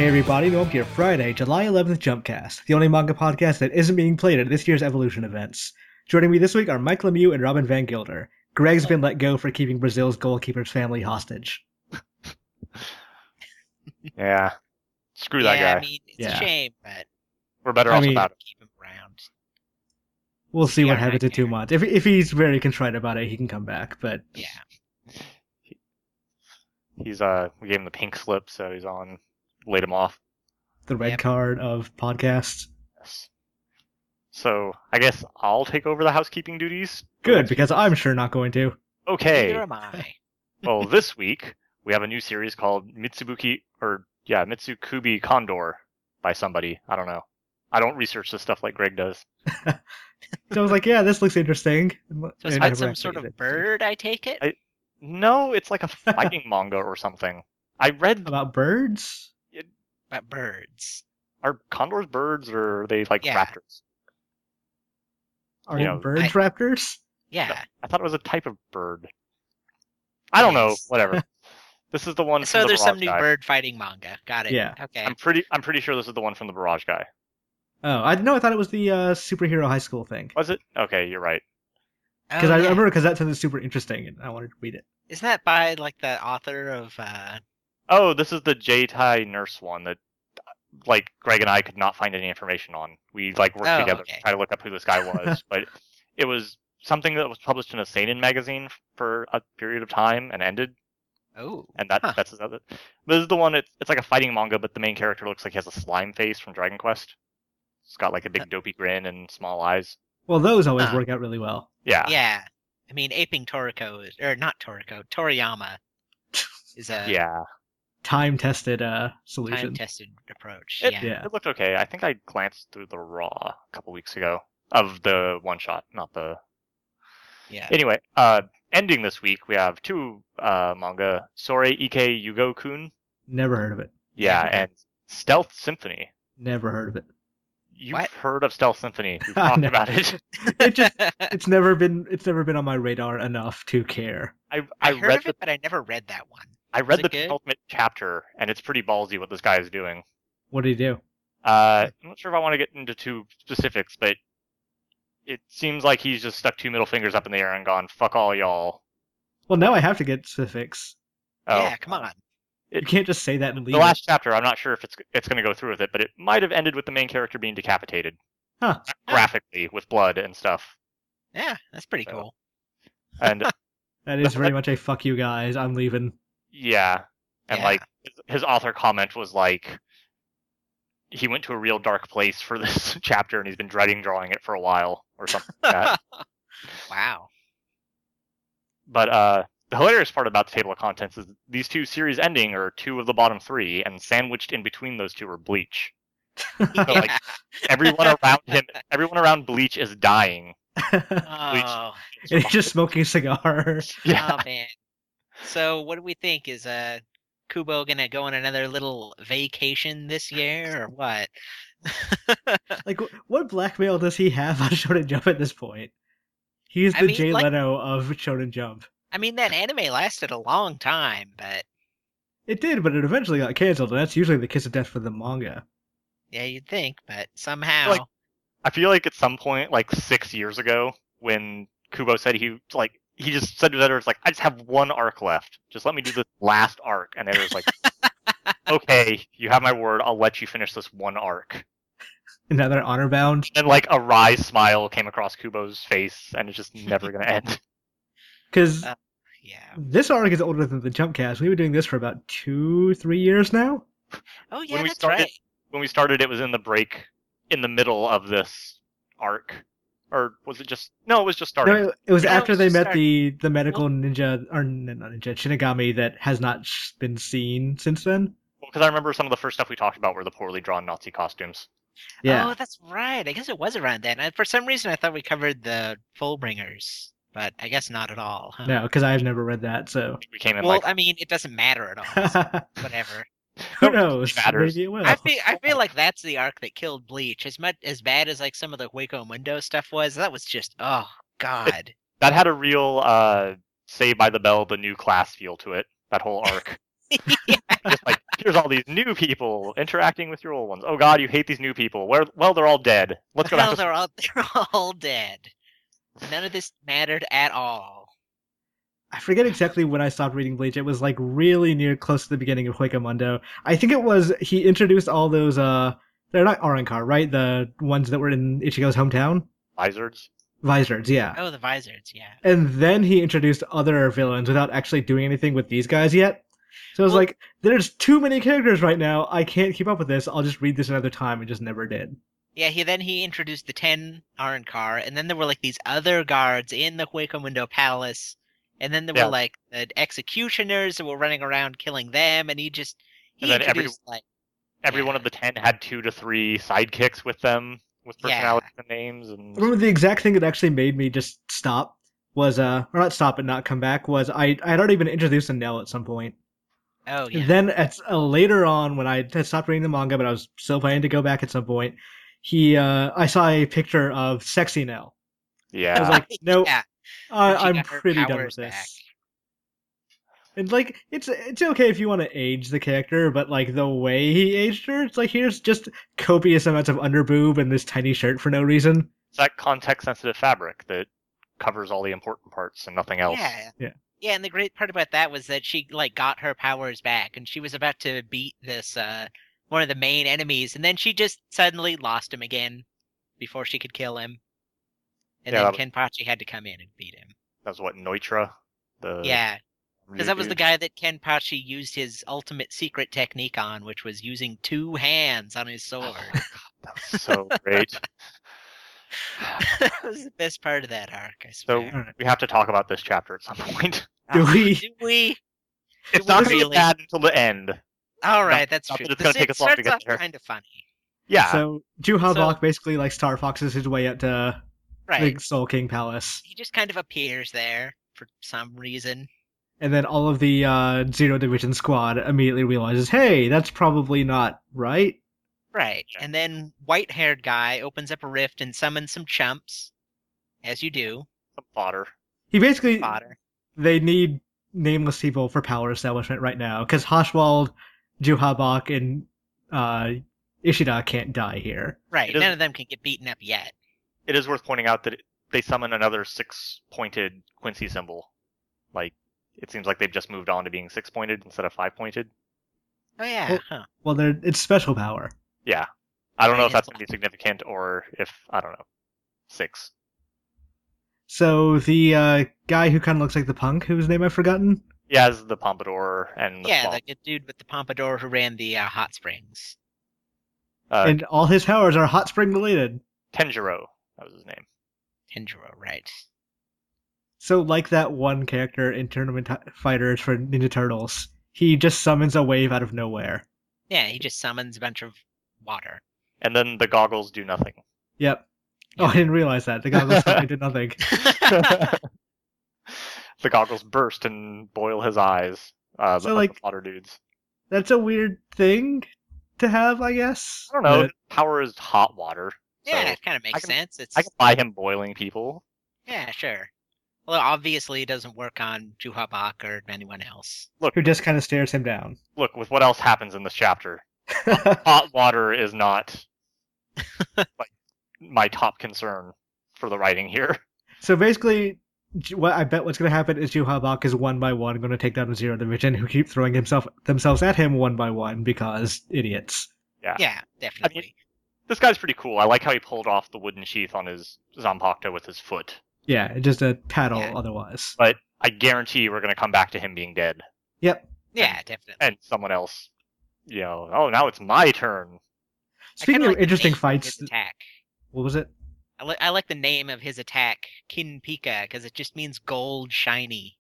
Hey everybody, welcome to your Friday, July 11th Jumpcast, the only manga podcast that isn't being played at this year's Evolution events. Joining me this week are Mike Lemieux and Robin Van Gilder. Greg's been let go for keeping Brazil's goalkeeper's family hostage. Yeah. Screw that guy. I mean, it's a shame, but we're better off without him. Keep him around. We'll see what happens in 2 months. If he's very contrite about it, he can come back, but... Yeah. We gave him the pink slip, so he's on... laid him off. The red card of podcasts. Yes. So, I guess I'll take over the housekeeping duties. Good, because I'm sure not going to. Okay. Neither am I. Well, this week, we have a new series called Mitsukubi Condor by somebody. I don't know. I don't research this stuff like Greg does. So I was like, yeah, this looks interesting. So it's about some sort of bird, I take it? No, it's like a fighting manga or something. I read... About birds? About birds. Are condors birds, or are they like raptors? Are birds raptors? Yeah. No, I thought it was a type of bird. I don't know. Whatever. This is the one. So from there's the some new guy. bird fighting manga. Got it. Yeah. Okay. I'm pretty sure this is the one from the Barrage guy. Oh, I thought it was the superhero high school thing. Was it? Okay, you're right. Because I remember that sounded super interesting, and I wanted to read it. Isn't that by like the author of? Oh, this is the J-Tai Nurse one that, like, Greg and I could not find any information on. We worked together to try to look up who this guy was, but it was something that was published in a seinen magazine for a period of time and ended. Oh. And that's another. This is the one. It's like a fighting manga, but the main character looks like he has a slime face from Dragon Quest. It's got like a big dopey grin and small eyes. Well, those always work out really well. Yeah. Yeah. I mean, aping Toriyama is a time-tested solution. Time-tested approach. It looked okay. I think I glanced through the raw a couple weeks ago of the one shot, not the. Yeah. Anyway, ending this week, we have two manga: Sore Ike Yugo-kun. Never heard of it. Yeah, and Stealth Symphony. Never heard of it. You've heard of Stealth Symphony? We've talked about it. It's never been on my radar enough to care. I heard of it, but I never read that one. I read the penultimate chapter, and it's pretty ballsy what this guy is doing. What did he do? I'm not sure if I want to get into too specifics, but it seems like he's just stuck two middle fingers up in the air and gone, fuck all y'all. Well, now I have to get specifics. Oh. Yeah, come on. You can't just say that and leave the last chapter, I'm not sure if it's going to go through with it, but it might have ended with the main character being decapitated. Huh. Graphically, with blood and stuff. Yeah, that's pretty cool. And that is very much a fuck you guys, I'm leaving. Yeah. And his author comment was like, he went to a real dark place for this chapter and he's been dreading drawing it for a while or something like that. Wow. But the hilarious part about the table of contents is these two series ending are two of the bottom three, and sandwiched in between those two are Bleach. So everyone around Bleach is dying. Oh. And he's just smoking a cigar. Yeah. Oh man. So what do we think? Is Kubo gonna go on another little vacation this year or what? What blackmail does he have on Shonen Jump at this point? He's the Jay Leno of Shonen Jump. I mean, that anime lasted a long time, but... It did, but it eventually got canceled, and that's usually the kiss of death for the manga. Yeah, you'd think, but somehow... I feel like at some point, 6 years ago, when Kubo said he just said to his editors, I just have one arc left. Just let me do this last arc. And they was like, okay, you have my word, I'll let you finish this one arc. Another honor bound? And a wry smile came across Kubo's face, and it's just never going to end. Because this arc is older than the Jumpcast. We've been doing this for about 2-3 years now. Oh yeah, that's right. When we started, it was in the break in the middle of this arc. Or was it just... No, it was just starting. No, it was after they met the medical ninja, or not ninja, Shinigami that has not been seen since then. Well, because I remember some of the first stuff we talked about were the poorly drawn Nazi costumes. Yeah. Oh, that's right. I guess it was around then. And for some reason, I thought we covered the Fullbringers. But I guess not at all. Huh? No, because I've never read that, so... We came in I mean, it doesn't matter at all. So whatever. Who knows? Matters. Maybe it will. I feel like that's the arc that killed Bleach. As bad as some of the Hueco Mundo stuff was, that was just, oh, God. That had a real Saved by the Bell, the new class feel to it, that whole arc. Just like, here's all these new people interacting with your old ones. Oh God, you hate these new people. Well, they're all dead. Let's go. Well, they're all dead. None of this mattered at all. I forget exactly when I stopped reading Bleach. It was like really near close to the beginning of Huecamundo. I think it was he introduced all those they're not Arrancar, right? The ones that were in Ichigo's hometown? Vizards. Vizards, yeah. Oh, the Vizards, yeah. And then he introduced other villains without actually doing anything with these guys yet. So I was like, there's too many characters right now. I can't keep up with this. I'll just read this another time, and just never did. Yeah, he introduced the 10 Arrancar, and then there were like these other guards in the Huecamundo Palace, and then there were like the executioners that were running around killing them, and he introduced every one of the 10 had 2 to 3 sidekicks with them, with personalities and names. And I remember the exact thing that actually made me just stop was, or not stop but not come back, was I had already been introduced to Nell at some point. Oh, yeah. Then at later on, when I had stopped reading the manga, but I was still planning to go back at some point, I saw a picture of Sexy Nell. Yeah. I was like, no, Yeah. I'm pretty done with this. Back. And like, it's okay if you want to age the character, but like the way he aged her, it's like here's just copious amounts of underboob and this tiny shirt for no reason. It's that context-sensitive fabric that covers all the important parts and nothing else. Yeah. Yeah, and the great part about that was that she like got her powers back, and she was about to beat this one of the main enemies, and then she just suddenly lost him again before she could kill him. And then Kenpachi had to come in and beat him. That was what, Neutra? Yeah, because that was the guy that Kenpachi used his ultimate secret technique on, which was using 2 hands on his sword. Oh, God, that was so great. That was the best part of that arc, I swear. So we have to talk about this chapter at some point. Do we? It's not going to be bad until the end. All right, that's true. It's going to take us long to get there. Kind of funny. Yeah. So Juhabok basically like Star Foxes his way up to the Soul King Palace. He just kind of appears there for some reason. And then all of the Zero Division squad immediately realizes, hey, that's probably not right. Right. And then white-haired guy opens up a rift and summons some chumps, as you do. Some fodder. He basically... Fodder. They need nameless people for power establishment right now, because Haschwald, Juhabok, and Ishida can't die here. Right. None of them can get beaten up yet. It is worth pointing out that they summon another 6-pointed Quincy symbol. Like, it seems like they've just moved on to being 6-pointed instead of 5-pointed. Oh, yeah. Well, it's special power. Yeah. I don't know if that's going to be significant or if, I don't know, 6. So the guy who kind of looks like the punk, whose name I've forgotten? Yeah, as the pompadour and the good dude with the pompadour who ran the hot springs. And all his powers are hot spring related. Tenjiro, that was his name. Tenjiro, right. So like that one character in Tournament Fighters for Ninja Turtles, he just summons a wave out of nowhere. Yeah, he just summons a bunch of water. And then the goggles do nothing. Yep. Oh, I didn't realize that. The goggles did nothing. The goggles burst and boil his eyes. So, like, the water dudes. That's a weird thing to have, I guess. I don't know. Power is hot water. Yeah, so it kind of makes sense. I can buy him boiling people. Yeah, sure. Well, obviously it doesn't work on Juhabok or anyone else. Look, who just kind of stares him down. Look, with what else happens in this chapter, hot water is not like my top concern for the writing here. So basically, what I bet what's going to happen is Juhabok is one by one going to take down the Zero Division, who keep throwing themselves at him one by one because idiots. Yeah, definitely. I mean, this guy's pretty cool. I like how he pulled off the wooden sheath on his Zanpakuto with his foot. Yeah, just a paddle otherwise. But I guarantee we're going to come back to him being dead. Yep. Yeah, definitely. And someone else, oh, now it's my turn. Speaking of interesting fights... Attack. What was it? I like the name of his attack, Kin Pika, because it just means gold shiny.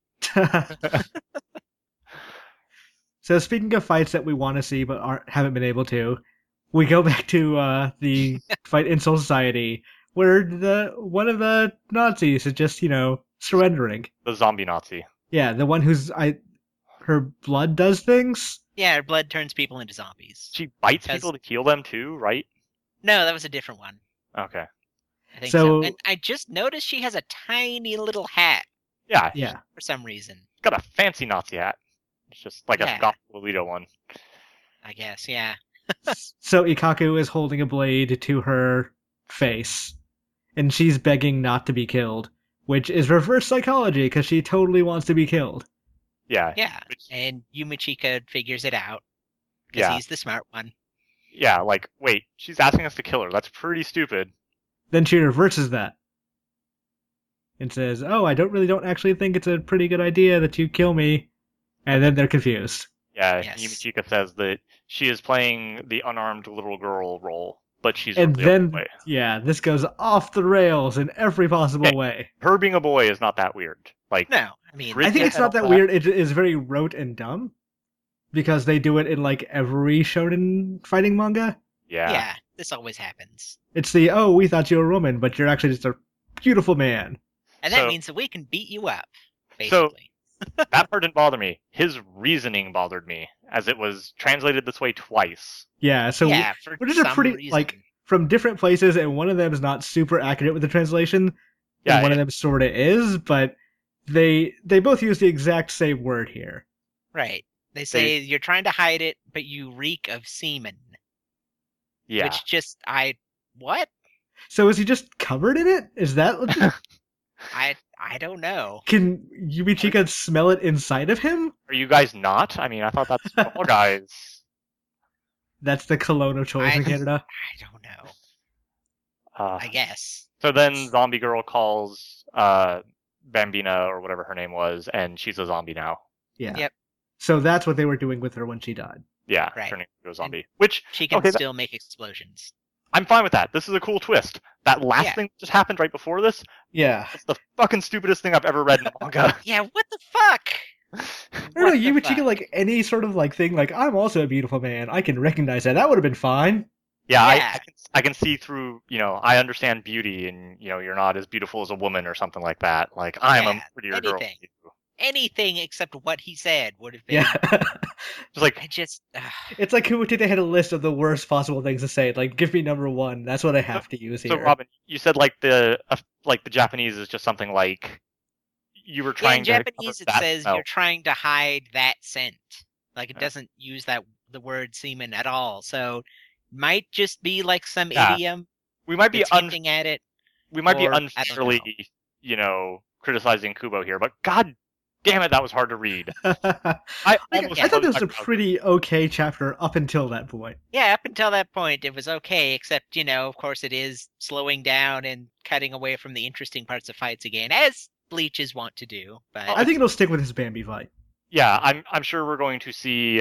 So speaking of fights that we want to see but haven't been able to, we go back to the fight in Soul Society, where one of the Nazis is just, surrendering. The zombie Nazi. Yeah, the one her blood does things? Yeah, her blood turns people into zombies. She bites people to kill them too, right? No, that was a different one. Okay. I think so. And I just noticed she has a tiny little hat. Yeah. Yeah. For some reason. Got a fancy Nazi hat. It's just like a Gospel Alito one. I guess, yeah. So Ikkaku is holding a blade to her face, and she's begging not to be killed, which is reverse psychology because she totally wants to be killed. Yeah. Yeah, and Yumichika figures it out because he's the smart one. Yeah, like, wait, she's asking us to kill her. That's pretty stupid. Then she reverses that and says, "Oh, I don't actually think it's a pretty good idea that you kill me." And then they're confused. Yeah, yes. Yumichika says that she is playing the unarmed little girl role, but she's and really then a boy. Yeah, this goes off the rails in every possible way. Her being a boy is not that weird. Like, no, I mean, I think it's not that weird. It is very rote and dumb because they do it in like every shonen fighting manga. Yeah, this always happens. It's we thought you were a woman, but you're actually just a beautiful man. And that means that we can beat you up, basically. So, that part didn't bother me. His reasoning bothered me, as it was translated this way twice. Yeah, so which is a pretty, reason. Like, from different places, and one of them is not super accurate with the translation, and one of them sort of is, but they both use the exact same word here. Right. They say you're trying to hide it, but you reek of semen. Yeah. Which what? So is he just covered in it? Is that... I don't know. Can Yumichika smell it inside of him? Are you guys not? I mean, I thought that's all guys. That's the cologne of choice in Canada? I don't know. I guess. So then Zombie Girl calls Bambina, or whatever her name was, and she's a zombie now. Yeah. Yep. So that's what they were doing with her when she died. Yeah, turning into a zombie. And which she can still make explosions. I'm fine with that. This is a cool twist. That last thing that just happened right before this? Yeah. It's the fucking stupidest thing I've ever read in a manga. Yeah, what the fuck? I don't know, Yumichika, like, any sort of, like, thing, like, I'm also a beautiful man. I can recognize that. That would have been fine. Yeah. I can see through, I understand beauty, and, you're not as beautiful as a woman or something like that. Like, I'm a prettier girl than you. Anything except what he said would have been. Yeah. Just like it's like Kumite had a list of the worst possible things to say. Like, give me number one. That's what I have to use here. So, Robin, you said like the Japanese is just something like you were trying to. In Japanese, it says you're trying to hide that scent. Like, it doesn't use the word semen at all. So, might just be like some idiom. We might be hinting at it. We might be unfairly, criticizing Kubo here, but God damn it, that was hard to read. I thought it was a pretty okay chapter up until that point. Yeah, up until that point, it was okay, except, of course it is slowing down and cutting away from the interesting parts of fights again, as Bleaches want to do. But I think it'll stick with his Bambi fight. Yeah, I'm sure we're going to see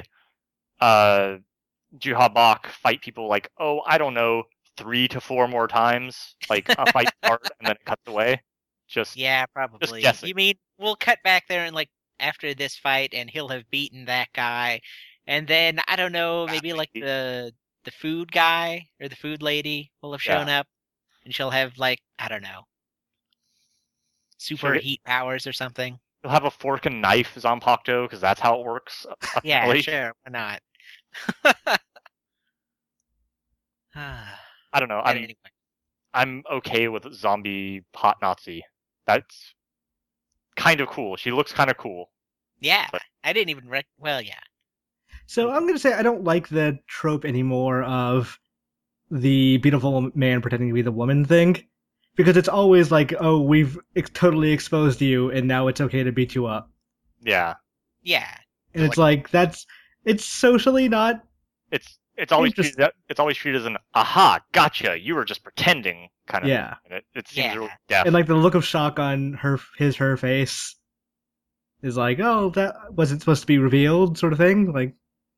Juha fight people like, I don't know, 3 to 4 more times. Like, a fight starts and then it cuts away. Yeah, probably. Just guessing. You mean we'll cut back there and after this fight, and he'll have beaten that guy, and then I don't know, maybe like the food guy or the food lady will have shown up, and she'll have I don't know, super heat powers or something. You'll have a fork and knife Zanpakuto because that's how it works. Yeah, sure, why not? I don't know. I'm okay with zombie hot Nazi. That's kind of cool. She looks kind of cool. Yeah, but I didn't even well, yeah. So I'm going to say I don't like the trope anymore of the beautiful man pretending to be the woman thing, because it's always like, we've totally exposed you, and now it's okay to beat you up. Yeah. Yeah. And it's like it's socially not. It's always treated as an aha, gotcha. You were just pretending kind of thing. It seems really deaf. And like the look of shock on her face is like, that wasn't supposed to be revealed, sort of thing. Like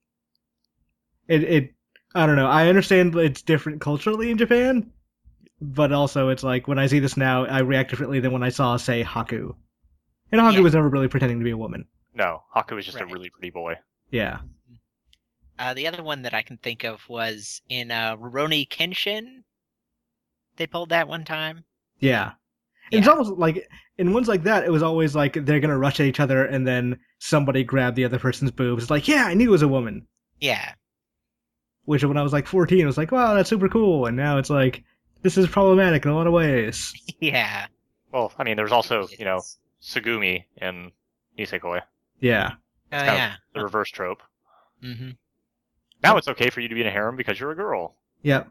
it I don't know. I understand it's different culturally in Japan, but also it's like when I see this now, I react differently than when I saw, say, Haku. And Haku was never really pretending to be a woman. No, Haku was just a really pretty boy. Yeah. The other one that I can think of was in Rurouni Kenshin. They pulled that one time. Yeah. It's almost like, in ones like that, it was always like they're going to rush at each other and then somebody grabbed the other person's boobs. It's like, I knew it was a woman. Yeah. Which when I was like 14, I was like, wow, that's super cool. And now it's like, this is problematic in a lot of ways. Yeah. Well, I mean, there's also, Tsugumi in Nisekoi. Yeah. Oh, yeah. The reverse trope. Mm-hmm. Now it's okay for you to be in a harem because you're a girl. Yep.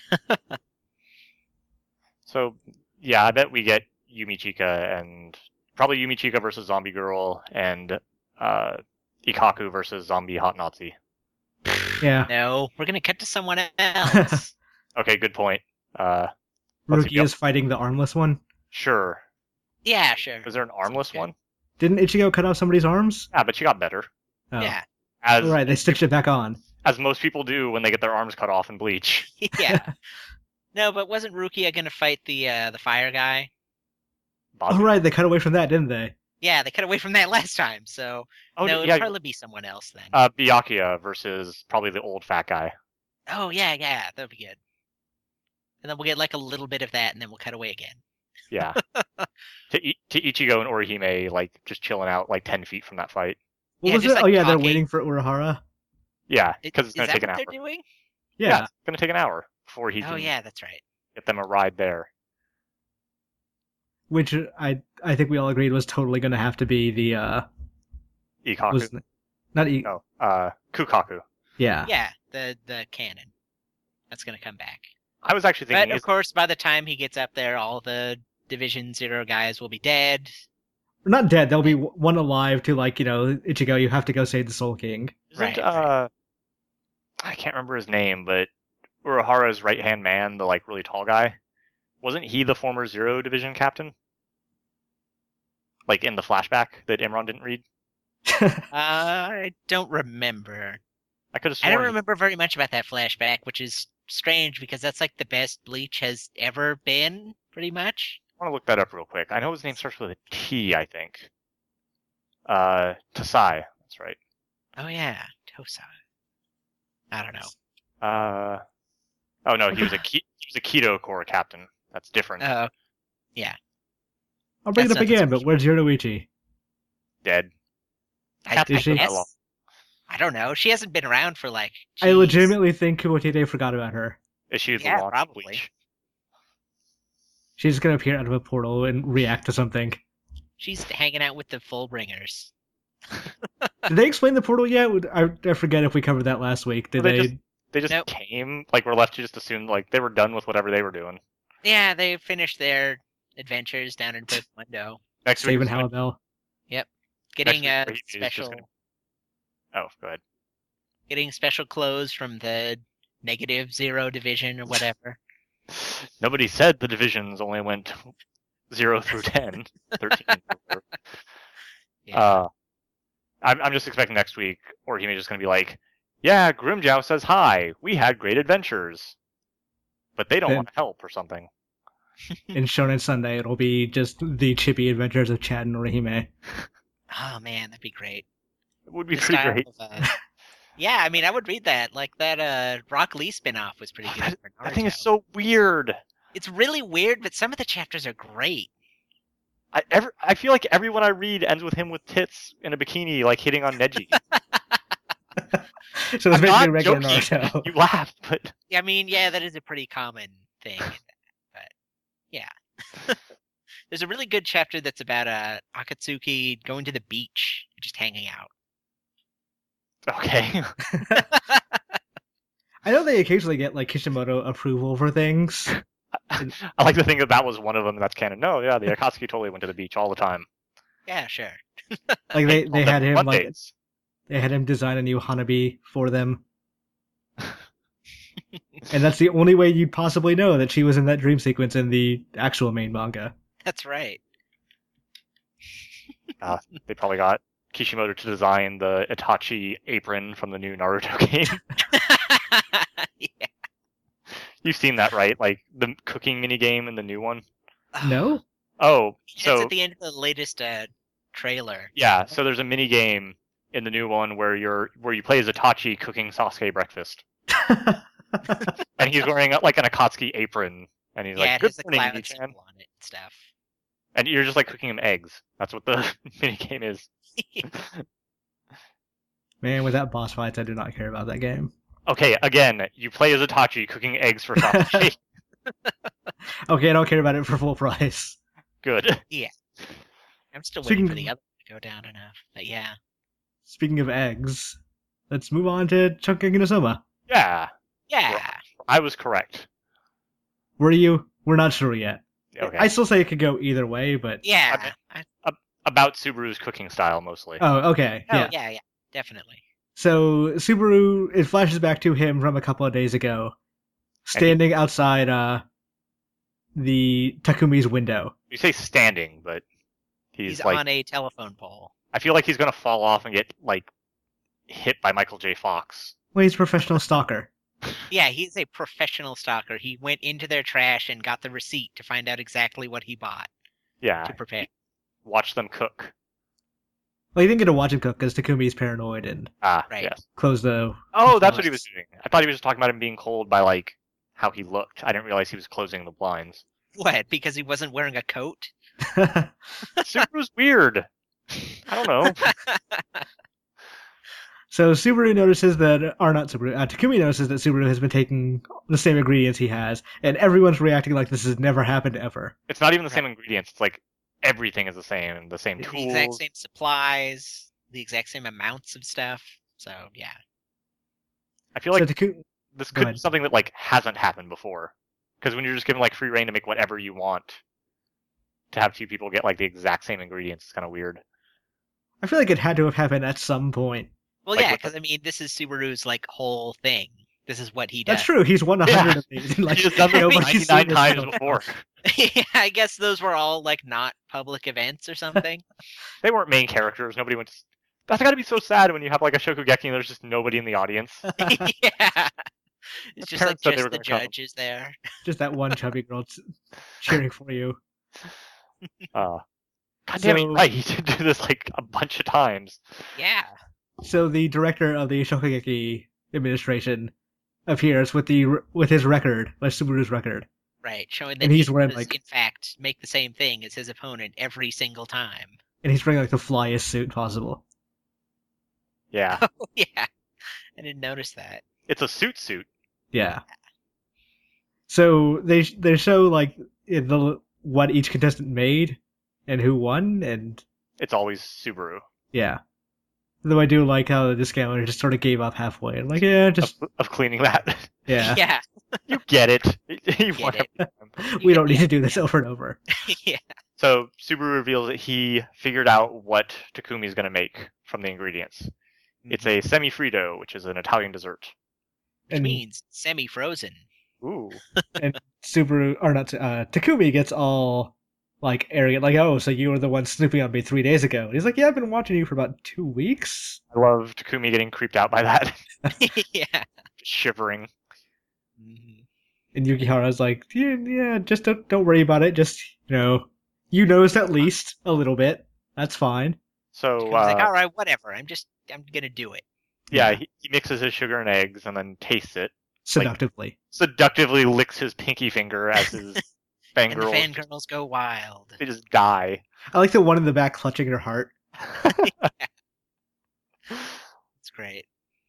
So, yeah, I bet we get Yumi Chika and probably Yumi Chika versus Zombie Girl and Ikaku versus Zombie Hot Nazi. Yeah. No, we're gonna cut to someone else. Okay, good point. Ruki is fighting the armless one. Sure. Yeah, sure. Was there an armless one? Didn't Ichigo cut off somebody's arms? Yeah, but she got better. Oh. Yeah. Right, they stitched it back on. As most people do when they get their arms cut off in Bleach. Yeah. No, but wasn't Rukia gonna fight the fire guy? Oh, right, they cut away from that, didn't they? Yeah, they cut away from that last time, so it'll probably be someone else then. Byakuya versus probably the old fat guy. Oh, yeah, that'll be good. And then we'll get like a little bit of that, and then we'll cut away again. Yeah. to Ichigo and Orihime, like, just chilling out, like, 10 feet from that fight. What was it? Like, they're talking. waiting for Urahara? Yeah, because it's going to take an hour. Is that what they're doing? Yeah. It's going to take an hour before he can Oh, yeah, that's right. get them a ride there. Which I think we all agreed was totally going to have to be the... Ikaku. No, Kukaku. Yeah. Yeah, the cannon. That's going to come back. I was actually thinking... But, of course, by the time he gets up there, all the Division Zero guys will be dead. Not dead. There'll be one alive to, like, Ichigo, you have to go save the Soul King. Isn't, I can't remember his name, but Urahara's right-hand man, the, like, really tall guy, wasn't he the former Zero Division captain? Like, in the flashback that Imran didn't read? I don't remember. I could have sworn... I don't remember very much about that flashback, which is strange because that's like the best Bleach has ever been, pretty much. I want to look that up real quick. I know his name starts with a T, I think. Tasai, that's right. Oh yeah, Tosai. I don't know. Oh no, he was a Keto Corps captain. That's different. Oh, yeah. I'll bring it up again, but where's Yoruichi? Dead. I don't know. She hasn't been around for like... Geez. I legitimately think Kumotide forgot about her. Is she probably. Bleach? She's going to appear out of a portal and react to something. She's hanging out with the Fullbringers. Did they explain the portal yet? I forget if we covered that last week. Did they? They just came. Like, we're left to just assume like they were done with whatever they were doing. Yeah, they finished their adventures down in Mundo. Next week, saving Halabel. Yep, getting special. Oh, go ahead. Getting special clothes from the negative Zero Division or whatever. Nobody said the divisions only went 0 through 10, 13. Yeah. I'm just expecting next week, or he may just going to be like, yeah, Grimmjow says hi. We had great adventures. But they don't want to help or something. In Shonen Sunday, it'll be just the chippy adventures of Chad and Orihime. Oh, man, that'd be great. It would be pretty great. Yeah, I mean, I would read that. Like, that Rock Lee spinoff was pretty good. That thing is so weird. It's really weird, but some of the chapters are great. I feel like everyone I read ends with him with tits in a bikini, like hitting on Neji. So it's basically regular Naruto. You laugh, but... I mean, yeah, that is a pretty common thing. But, yeah. There's a really good chapter that's about Akatsuki going to the beach and just hanging out. Okay. I know they occasionally get like Kishimoto approval for things. I like to think that was one of them. That's canon. No, yeah, the Akatsuki totally went to the beach all the time. Yeah, sure. Like they had him Mondays. They had him design a new Hanabi for them. And that's the only way you'd possibly know that she was in that dream sequence in the actual main manga. That's right. They probably got Kishimoto to design the Itachi apron from the new Naruto game. Yeah. You've seen that, right? Like the cooking mini game in the new one? No? Oh, so it's at the end of the latest trailer. Yeah, so there's a mini game in the new one where you play as Itachi cooking Sasuke breakfast. And he's wearing like an Akatsuki apron, and he's like, "Good morning, Nichan." On it and stuff. And you're just like cooking him eggs. That's what the mini game is. Man, with that boss fights, I do not care about that game. Okay, again, you play as Itachi cooking eggs for Sasuke. Okay, I don't care about it for full price. Good. Yeah. I'm still waiting for the other to go down enough. But yeah. speaking of eggs, let's move on to Shokugeki no Soma. Yeah. Yeah. I was correct. Were you? We're not sure yet. Okay. I still say it could go either way, but... Yeah. About Subaru's cooking style, mostly. Oh, okay. Yeah, definitely. So, Subaru, it flashes back to him from a couple of days ago, standing outside the Takumi's window. You say standing, but he's like, on a telephone pole. I feel like he's gonna fall off and get, like, hit by Michael J. Fox. Well, he's a professional stalker. Yeah, he's a professional stalker. He went into their trash and got the receipt to find out exactly what he bought. Yeah. To prepare. Watch them cook. Well, he didn't get to watch him cook because Takumi's paranoid and Right. Yes. closed the... Oh, that's what he was doing. I thought he was just talking about him being cold by, like, how he looked. I didn't realize he was closing the blinds. What? Because he wasn't wearing a coat? Subaru's weird. I don't know. So Subaru notices that, or not Subaru, Takumi notices that Subaru has been taking the same ingredients he has, and everyone's reacting like this has never happened ever. It's not even the same ingredients. It's like everything is the same. The same tools. The exact same supplies, the exact same amounts of stuff. So, yeah. I feel like So this could be something that, like, hasn't happened before. Because when you're just given, like, free reign to make whatever you want, to have two people get, like, the exact same ingredients is kind of weird. I feel like it had to have happened at some point. Well, Like, yeah, because, I mean, this is Subaru's, like, whole thing. This is what he does. That's true. He's won 100 of these. Like, He's done nobody's 99 seen this times film. before. Yeah, I guess those were all, like, not public events or something. They weren't main characters. Nobody went to... That's got to be so sad when you have, like, a Shokugeki and there's just nobody in the audience. Yeah. It's just, like, parents said they just were the gonna come. judges there. Just that one chubby girl cheering for you. God damn it, So- right. He did do this, like, a bunch of times. Yeah. So the director of the Shokugeki administration appears with his record, like Subaru's record. Right, showing that And he's he wearing, does, like- in fact, make the same thing as his opponent every single time. And he's wearing like the flyest suit possible. Yeah. Oh, yeah. I didn't notice that. It's a suit. Yeah. So they show like what each contestant made and who won, and It's always Subaru. yeah. Though I do like how the Scaler just sort of gave up halfway and like, yeah, just Of cleaning that. yeah. Yeah. You get it. You Get won it. every time. We don't need to do this over and over. Yeah. So Subaru reveals that he figured out what Takumi's going to make from the ingredients. It's a semi-fritto, which is an Italian dessert. Which And means semi-frozen. Ooh. Subaru or not Takumi gets all like arrogant, like, oh, so you were the one snooping on me 3 days ago. And he's like, yeah, I've been watching you for about 2 weeks. I love Takumi getting creeped out by that. Yeah. Shivering. Mhm. And Yukihara's like, yeah, just don't worry about it. Just, you noticed at least a little bit. That's fine. So, He's like, all right, whatever. I'm gonna do it. yeah, he mixes his sugar and eggs and then tastes it. Seductively. Seductively licks his pinky finger as his And the fangirls fangirls go wild. they just die. I like the one in the back clutching her heart. It's great.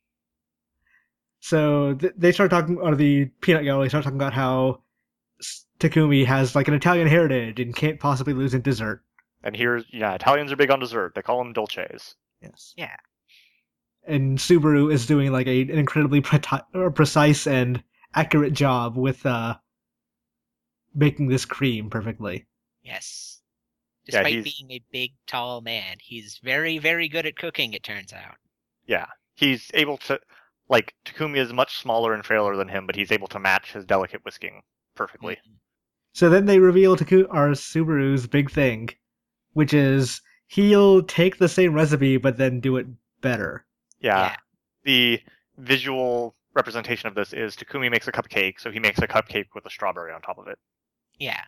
So they start talking, or the peanut gallery start talking about how Takumi has like an Italian heritage and can't possibly lose in dessert. And here's, Italians are big on dessert. They call them dolces. Yes. Yeah. And Subaru is doing like an incredibly precise and accurate job with making this cream perfectly. Yes. Yeah, Despite he's- being a big, tall man, he's very, very good at cooking, it turns out. Yeah. He's able to, like, Takumi is much smaller and frailer than him, but he's able to match his delicate whisking perfectly. Mhm. So then they reveal our Subaru's big thing, which is he'll take the same recipe but then do it better. Yeah. The visual representation of this is Takumi makes a cupcake, so he makes a cupcake with a strawberry on top of it. Yeah.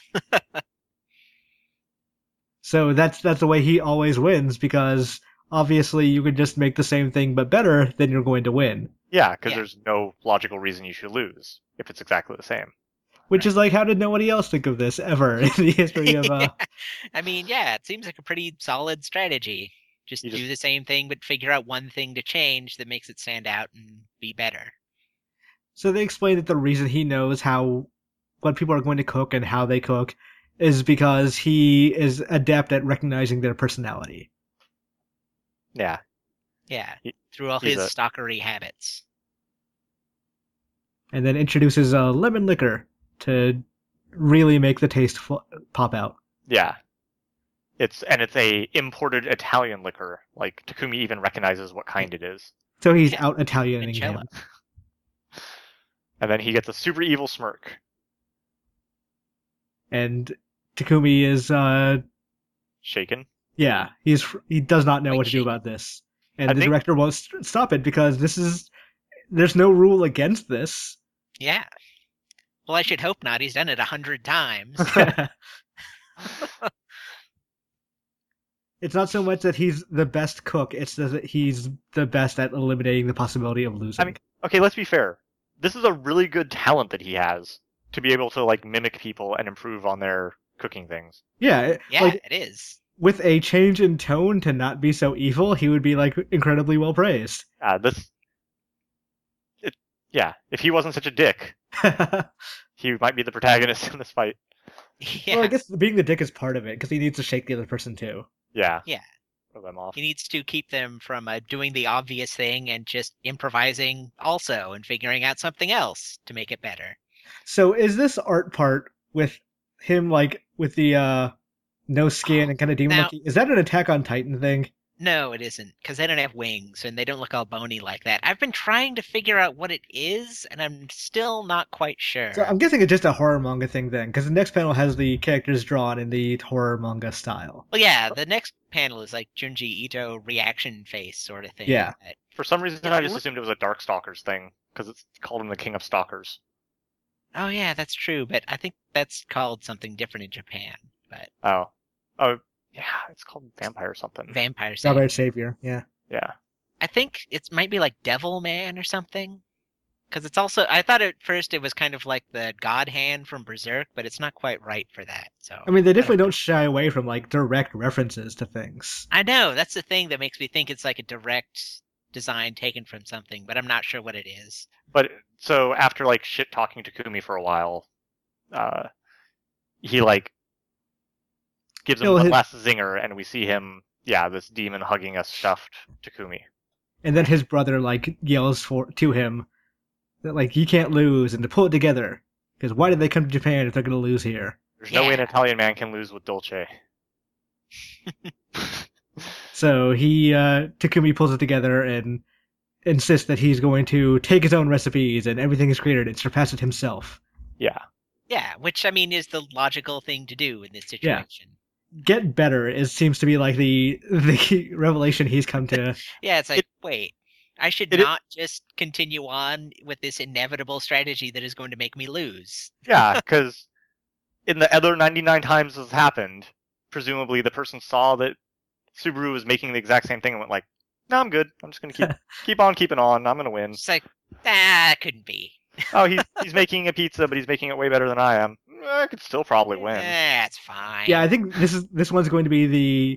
So that's the way he always wins, because obviously you could just make the same thing but better, then you're going to win. Yeah, because Yeah. there's no logical reason you should lose if it's exactly the same. Which is like, how did nobody else think of this ever in the history of I mean, yeah, it seems like a pretty solid strategy. Just You do just- the same thing, but figure out one thing to change that makes it stand out and be better. So they explain that the reason he knows what people are going to cook and how they cook is because he is adept at recognizing their personality. Yeah. Yeah, through all his stalkery habits. And then introduces a lemon liquor to really make the taste pop out. Yeah. It's a imported Italian liquor. Like, Takumi even recognizes what kind it is. So he's out Italianing him. And then he gets a super evil smirk. And Takumi is shaken. Yeah, he does not know what to do about this. And the director won't stop it because there's no rule against this. Yeah. Well, I should hope not. He's done it 100 times. It's not so much that he's the best cook, it's that he's the best at eliminating the possibility of losing. I mean, okay, let's be fair. This is a really good talent that he has to be able to like mimic people and improve on their cooking things. Yeah, it is. With a change in tone to not be so evil, he would be like incredibly well praised. If he wasn't such a dick, he might be the protagonist in this fight. Yeah. Well, I guess being the dick is part of it because he needs to shake the other person too. Yeah. Throw them off. He needs to keep them from doing the obvious thing and just improvising also and figuring out something else to make it better. So is this art part with him like with the no skin and kind of demon monkey? Is that an Attack on Titan thing? No, it isn't, because they don't have wings and they don't look all bony like that. I've been trying to figure out what it is, and I'm still not quite sure. So I'm guessing it's just a horror manga thing then, because the next panel has the characters drawn in the horror manga style. Well, yeah, the next panel is like Junji Ito reaction face sort of thing. Yeah. For some reason, I just assumed it was a Darkstalkers thing, because it's called him the King of Stalkers. Oh, yeah, that's true, but I think that's called something different in Japan. But Oh, yeah, it's called Vampire something. Vampire Savior. Vampire Savior, yeah. Yeah. I think it might be like Devil Man or something. Because it's also, I thought at first it was kind of like the God Hand from Berserk, but it's not quite right for that. So I mean, they definitely don't shy away from like direct references to things. I know, that's the thing that makes me think it's like a direct design taken from something, but I'm not sure what it is. But so after like shit talking to Takumi for a while, he like gives him the last zinger, and we see him, this demon hugging a stuffed Takumi. And then his brother like yells to him that like he can't lose and to pull it together, because why did they come to Japan if they're going to lose here? There's no way an Italian man can lose with Dolce. So Takumi pulls it together and insists that he's going to take his own recipes and everything he's created and surpass it himself. Yeah. Yeah, which I mean is the logical thing to do in this situation. Yeah. Get better seems to be like the revelation he's come to. Yeah, it's like, wait, I should not just continue on with this inevitable strategy that is going to make me lose. Yeah, because in the other 99 times this happened, presumably the person saw that Subaru was making the exact same thing and went like, no, I'm good. I'm just going to keep on keeping on. I'm going to win. It's like, it couldn't be. Oh, he's making a pizza, but he's making it way better than I am. I could still probably win. That's fine. Yeah, I think this one's going to be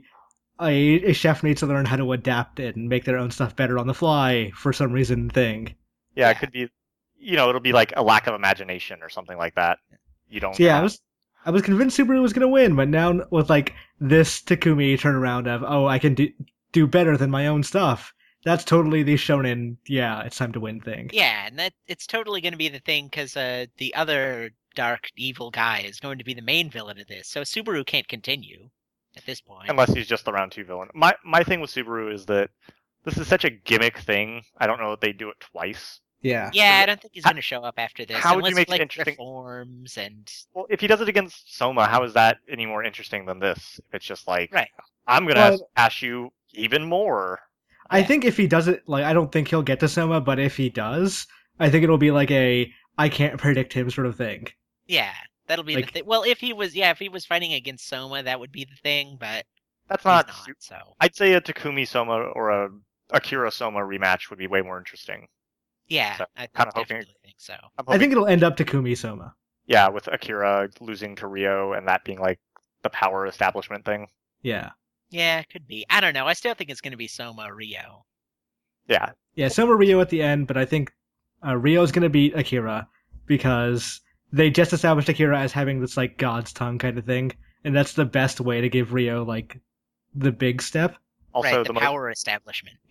a chef needs to learn how to adapt and make their own stuff better on the fly for some reason thing. Yeah, it could be, it'll be like a lack of imagination or something like that. You don't. So yeah, I was convinced Subaru was going to win, but now with like this Takumi turnaround of I can do better than my own stuff. That's totally the shonen, it's time to win thing. Yeah, and it's totally going to be the thing because the other dark evil guy is going to be the main villain of this, so Subaru can't continue at this point. Unless he's just the round 2 villain. My thing with Subaru is that this is such a gimmick thing. I don't know that they do it twice. Yeah. Yeah, I don't think he's going to show up after this. How would you make it interesting? Reforms and... Well, if he does it against Soma, how is that any more interesting than this? If it's just like, right. I'm going to ask you even more. I think if he does it, like, I don't think he'll get to Soma, but if he does, I think it'll be like I can't predict him sort of thing. Yeah, that'll be the thing. Well, if he was fighting against Soma, that would be the thing, but that's not so. I'd say a Takumi Soma or a Akira Soma rematch would be way more interesting. Yeah, so, I think so. I think it'll end up Takumi Soma. Yeah, with Akira losing to Rio and that being like the power establishment thing. Yeah. Yeah, it could be. I don't know. I still think it's going to be Soma Rio. Yeah. Yeah, Soma Rio at the end, but I think Rio's going to beat Akira because they just established Akira as having this like God's tongue kind of thing, and that's the best way to give Rio like the big step. Also, the power establishment. Yeah.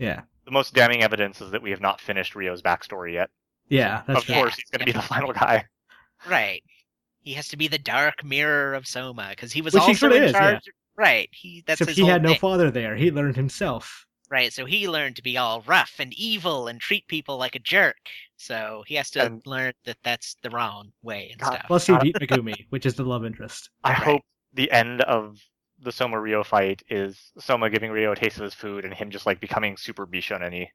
The most damning evidence is that we have not finished Ryo's backstory yet. Yeah, that's of course he's going to be the final guy. Right. He has to be the dark mirror of Soma because he was Which also he in is, charge. yeah. Right. That's Except his he whole had no thing. father there. He learned himself. Right. So he learned to be all rough and evil and treat people like a jerk. So he has to learn that that's the wrong way and stuff. Plus he beat Megumi, which is the love interest. I hope the end of the Soma Ryo fight is Soma giving Ryo a taste of his food and him just like becoming super Bishoneni.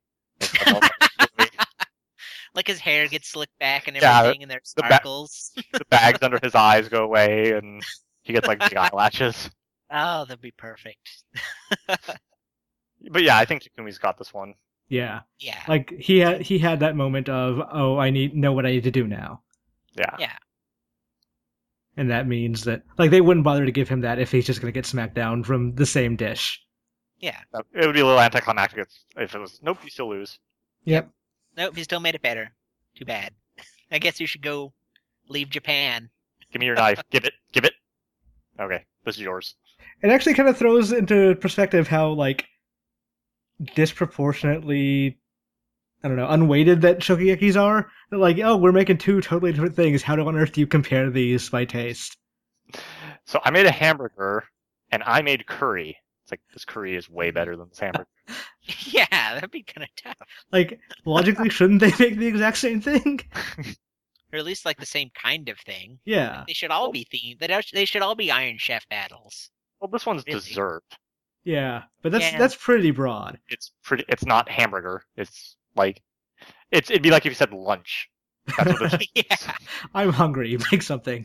Like his hair gets slicked back and everything, and there's sparkles. The bags under his eyes go away, and he gets like big eyelashes. Oh, that'd be perfect. But yeah, I think Takumi's got this one. Yeah. Yeah. Like he had that moment of, oh, I know what I need to do now. Yeah. Yeah. And that means that like they wouldn't bother to give him that if he's just gonna get smacked down from the same dish. Yeah. It would be a little anticlimactic if it was, nope, you still lose. Yep. Nope, he still made it better. Too bad. I guess you should go leave Japan. Give me your knife. Give it. Okay, this is yours. It actually kind of throws into perspective how like disproportionately, I don't know, unweighted that shokigekis are. They're like, oh, we're making two totally different things. How on earth do you compare these by taste? So I made a hamburger, and I made curry. It's like, this curry is way better than this hamburger. Yeah, that'd be kind of tough. Like, logically, shouldn't they make the exact same thing? Or at least like the same kind of thing. Yeah. They should all be themed. They should all be Iron Chef battles. Well, this one's Really? dessert. Yeah, but that's pretty broad. It's not hamburger. It's like, it'd be like if you said lunch. That's what this is. Yeah. I'm hungry. Make something.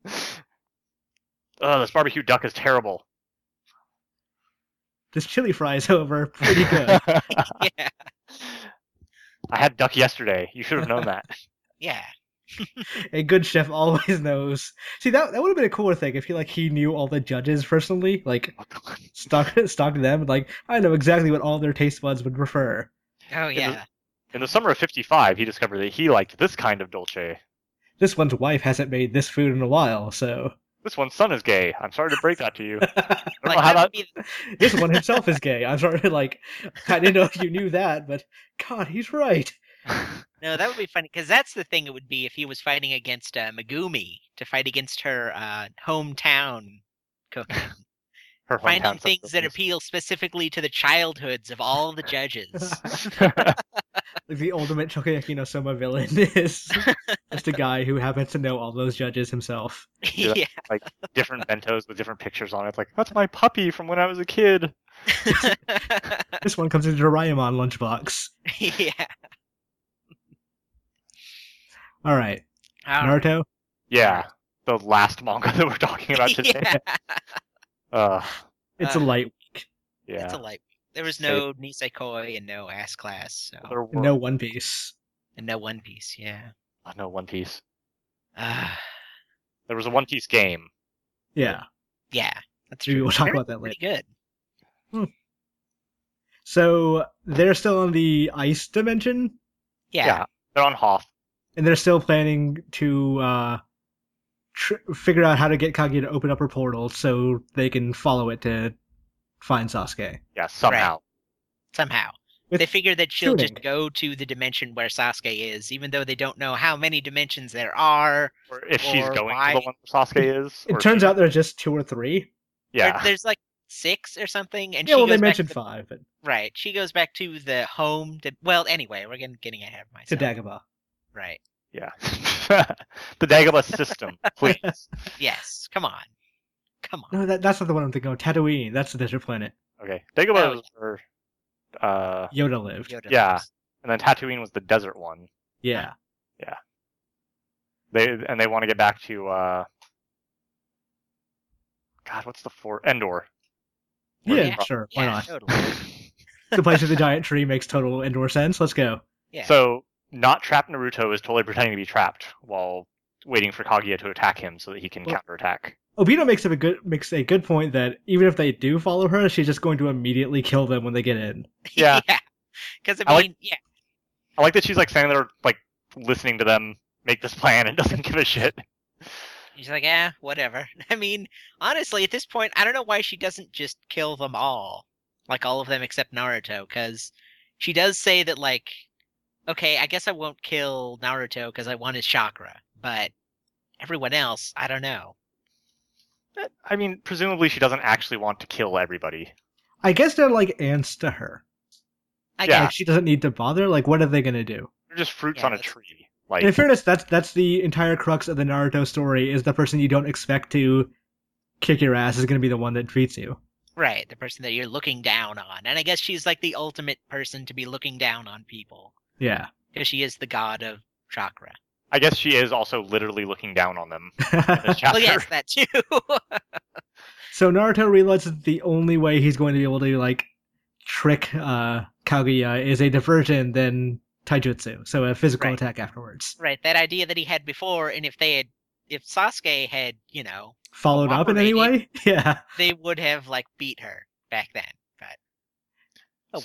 This barbecue duck is terrible. This chili fries, however, pretty good. Yeah. I had duck yesterday. You should have known that. Yeah. A good chef always knows. See, that would have been a cooler thing if he knew all the judges personally, like stalked them. Like, I know exactly what all their taste buds would prefer. Oh yeah. In the summer of '55, he discovered that he liked this kind of dolce. This one's wife hasn't made this food in a while, so. This one's son is gay. I'm sorry to break that to you. This one himself is gay. I'm sorry, I didn't know if you knew that, but God, he's right. No, that would be funny, because that's the thing it would be if he was fighting against Megumi, to fight against her hometown cooking. Finding things that appeal specifically to the childhoods of all the judges. Like the ultimate Shokugeki no Soma villain is just a guy who happens to know all those judges himself. Yeah. Like different bentos with different pictures on it. It's like, that's my puppy from when I was a kid. This one comes in a Doraemon lunchbox. Yeah. All right. Naruto? Yeah. The last manga that we're talking about today. It's a light week. Yeah. It's a light week. There was no Nisekoi and no Ass Class. So. No One Piece. And no One Piece, yeah. Oh, no One Piece. There was a One Piece game. Yeah. Yeah. That's Maybe true. we'll talk about that later. Pretty good. So they're still on the ice dimension? Yeah. They're on Hoth. And they're still planning to figure out how to get Kaguya to open up her portal so they can follow it to find Sasuke. Yeah, somehow. Right. Somehow. They figure that she'll just go to the dimension where Sasuke is, even though they don't know how many dimensions there are. Or if she's going to the one where Sasuke is. It turns out there's just 2 or 3. Yeah. There's like 6 or something. And yeah, well, they mentioned 5. But... Right. She goes back to the home. Well, anyway, we're getting ahead of myself. To Dagobah. Right. Yeah. The Dagobah system, please. Yes. Come on. No, that's not the one I'm thinking of. Tatooine. That's the desert planet. Okay. Dagobah was where Yoda lived. Yoda lives. And then Tatooine was the desert one. Yeah. Yeah. They want to get back to God, what's the Endor. Yeah, sure. Why not? Totally. The place with the giant tree makes total Endor sense. Let's go. Yeah. So, not trapped Naruto is totally pretending to be trapped while waiting for Kaguya to attack him so that he can counterattack. Obito makes a good point that even if they do follow her, she's just going to immediately kill them when they get in. Yeah. Because I like that she's like standing there like listening to them make this plan and doesn't give a shit. She's like, whatever. I mean, honestly, at this point, I don't know why she doesn't just kill them all. Like all of them except Naruto, because she does say that, like, okay, I guess I won't kill Naruto because I want his chakra, but everyone else, I don't know. I mean, presumably she doesn't actually want to kill everybody. I guess they're like ants to her. I guess. Like, she doesn't need to bother. Like, what are they gonna do? They're just fruits on a tree. Like, in fairness, that's the entire crux of the Naruto story. Is the person you don't expect to kick your ass is gonna be the one that treats you. Right, the person that you're looking down on, and I guess she's like the ultimate person to be looking down on people. Yeah, because she is the god of chakra. I guess she is also literally looking down on them. Well, yes, that too. So Naruto realizes that the only way he's going to be able to like trick Kaguya is a diversion, then taijutsu, so a physical attack afterwards. Right, that idea that he had before, and if Sasuke had, followed up in any way, yeah, they would have like beat her back then. But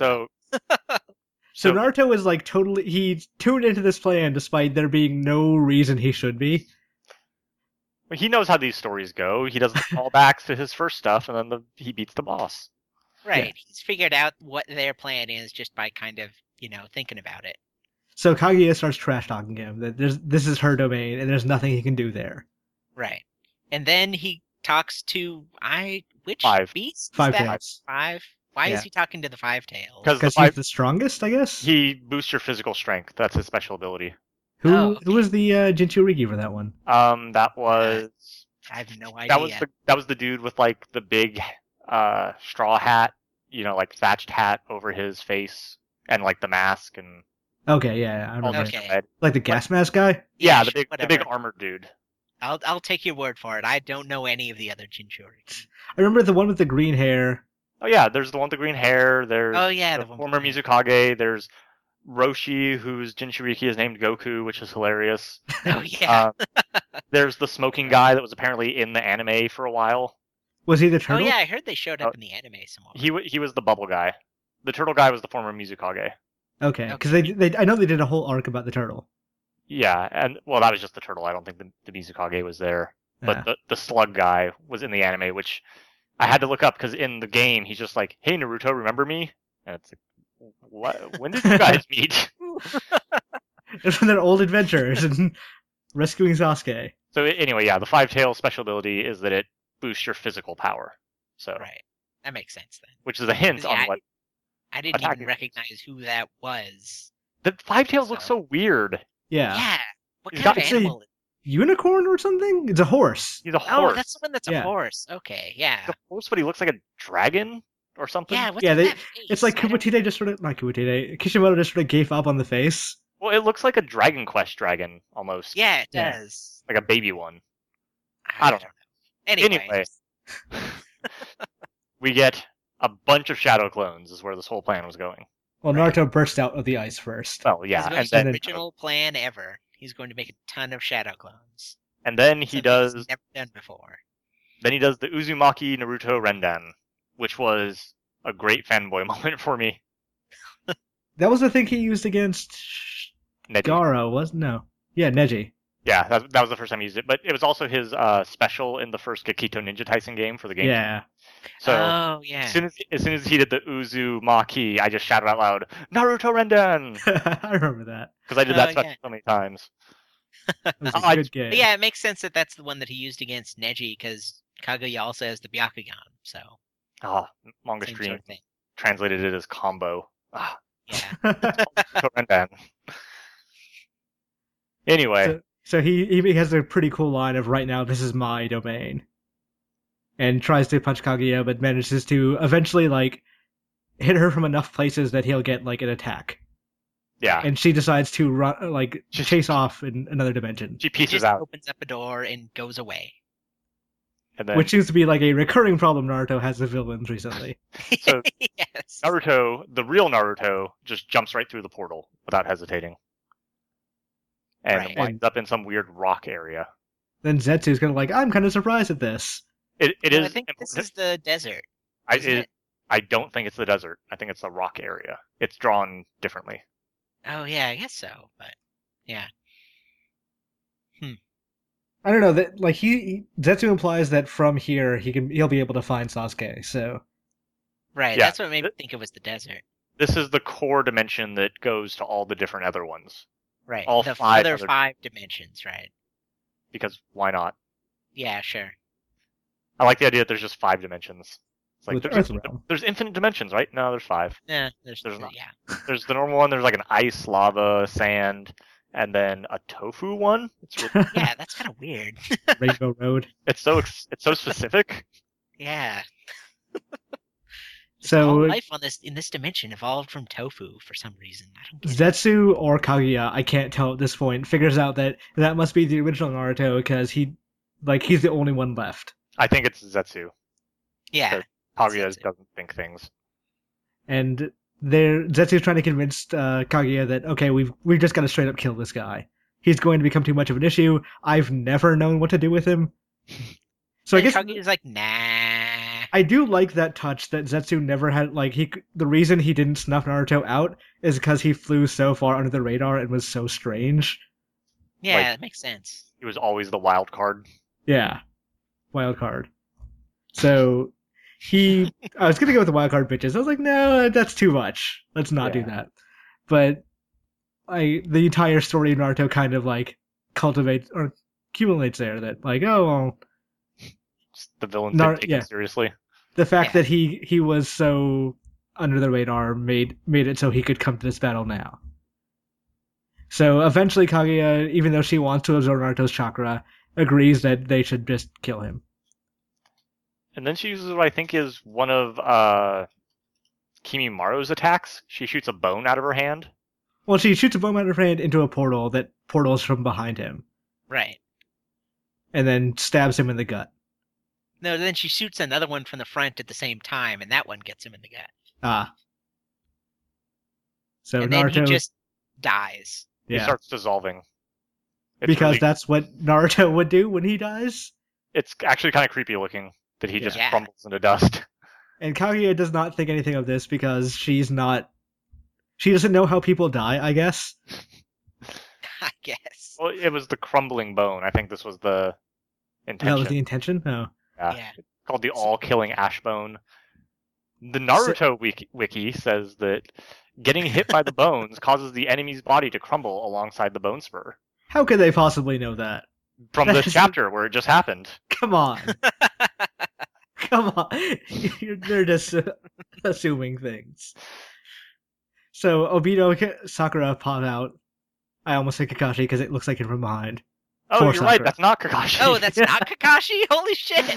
so Naruto is like he tuned into this plan despite there being no reason he should be. He knows how these stories go. He does the callbacks to his first stuff, and then he beats the boss. Right, he's figured out what their plan is just by kind of thinking about it. So Kaguya starts trash talking him that this is her domain and there's nothing he can do there. Right. And then he talks to which beast? Five Tails. Five? Why is he talking to the Five Tails? Because he's the strongest, I guess? He boosts your physical strength. That's his special ability. Who was the Jinchuriki for that one? That was... I have no idea. That was the dude with like the big straw hat, like thatched hat over his face, and like the mask and... Okay, yeah, I remember. Okay. Like the gas mask guy? Yeah, the big armored dude. I'll take your word for it. I don't know any of the other Jinchuriki. I remember the one with the green hair. Oh yeah, there's the one with the green hair. There's the former Mizukage. There's Roshi, whose Jinchuriki is named Goku, which is hilarious. Oh yeah. There's the smoking guy that was apparently in the anime for a while. Was he the turtle? Oh yeah, I heard they showed up in the anime somewhere. He was the bubble guy. The turtle guy was the former Mizukage. Okay, because they I know they did a whole arc about the turtle. Yeah, and well, that was just the turtle. I don't think the Mizukage was there, but the slug guy was in the anime, which I had to look up because in the game he's just like, "Hey Naruto, remember me?" And it's like, "What? When did you guys meet?" It's from their old adventures and rescuing Sasuke. So anyway, yeah, the Five Tails special ability is that it boosts your physical power. So right, that makes sense then. Which is a hint on what. I didn't even recognize who that was. The Five Tails looks so weird. Yeah. Yeah. What kind of animal? Unicorn or something? It's a horse. He's a horse. Oh, that's the one that's a horse. Okay, yeah. He's a horse, but he looks like a dragon or something. Yeah, what's that face? It's like Kishimoto just sort of gave up on the face. Well, it looks like a Dragon Quest dragon almost. Yeah, it does. Like a baby one. I don't know. Anyway. We get a bunch of shadow clones is where this whole plan was going. Well, Naruto burst out of the ice first. Oh, yeah. And then, the original plan ever. He's going to make a ton of shadow clones. And then he does... He's never done before. Then he does the Uzumaki Naruto Rendan, which was a great fanboy moment for me. That was the thing he used against Neji. Gaara, wasn't No. Yeah, Neji. Yeah, that was the first time he used it. But it was also his special in the first Gakito Ninja Tyson game for the game. Yeah. So as soon as he did the Uzumaki, I just shouted out loud, "Naruto Rendan!" I remember that. Because I did that special so many times. It was a good game. Yeah, it makes sense that that's the one that he used against Neji, because Kaguya also has the Byakugan, so... Manga Stream translated it as combo. Yeah. Naruto Rendan. Anyway... So he has a pretty cool line of, "Right now, this is my domain." And tries to punch Kaguya, but manages to eventually, like, hit her from enough places that he'll get, like, an attack. Yeah. And she decides to run, like, chase off in another dimension. She pieces just out. Opens up a door and goes away. And then... Which seems to be, like, a recurring problem Naruto has with villains recently. So, yes. Naruto, the real Naruto, just jumps right through the portal without hesitating. And winds up in some weird rock area. Then Zetsu's kind of like, "I'm kind of surprised at this." It is. I think this is the desert. I don't think it's the desert. I think it's the rock area. It's drawn differently. Oh yeah, I guess so. But yeah. I don't know that like Zetsu implies that from here he'll be able to find Sasuke. So. Right. Yeah. That's what made me think it was the desert. This is the core dimension that goes to all the different other ones. Right. All the five other other- 5 dimensions, right? Because why not? Yeah, sure. I like the idea that there's just 5 dimensions. It's like With there's, there's infinite dimensions, right? No, there's 5. Yeah, there's not. Yeah. There's the normal one. There's like an ice, lava, sand, and then a tofu one. It's really, Yeah, that's kind of weird. Rainbow Road. it's so specific. Yeah. So All life in this dimension evolved from tofu for some reason. I don't get it. Zetsu or Kaguya, I can't tell at this point, figures out that must be the original Naruto because he's the only one left. I think it's Zetsu. Yeah. Kaguya Zetsu. doesn't think things. And Zetsu's trying to convince Kaguya that, okay, we've just got to straight up kill this guy. He's going to become too much of an issue. I've never known what to do with him. So I guess Kaguya's like, nah. I do like that touch that Zetsu never had. The reason he didn't snuff Naruto out is because he flew so far under the radar and was so strange. Yeah, Like- that makes sense. He was always the wild card. Yeah, wild card. So I was gonna go with the wild card bitches. I was like, no, that's too much. Let's not do Yeah. that. But the entire story of Naruto kind of like cultivates or accumulates there. That like, oh well, Just the villains didn't take yeah. it seriously. the fact Yeah. that he was so under the radar made it so he could come to this battle now. So eventually Kaguya, even though she wants to absorb Naruto's chakra, agrees that they should just kill him. And then she uses what I think is one of Kimimaro's attacks. She shoots a bone out of her hand. Well, she shoots a bomb out of her hand into a portal that portals from behind him, Right. and then stabs him in the gut. No, then she shoots another one from the front at the same time, and that one gets him in the gut. Ah. So and then Naruto, he just dies. He yeah, starts dissolving. It's because really- that's what Naruto would do when he dies. it's actually kind of creepy looking that he just Yeah. crumbles into dust. And Kaguya does not think anything of this because she doesn't know how people die, I guess. I guess. Well, it was the crumbling bone. I think this was the intention. That was the intention? No. Yeah. Called the all-killing ash bone. The Naruto wiki says that getting hit by the bones causes the enemy's body to crumble alongside the bone spur. How could they possibly know that? From the That's- chapter where it just happened. Come on. Come on. They're just assuming things. So Obito Sakura pop out. I almost said Kakashi because it looks like it from behind. Oh, Poor you're right. Sakura. That's not Kakashi. Oh, that's not Kakashi? Holy shit!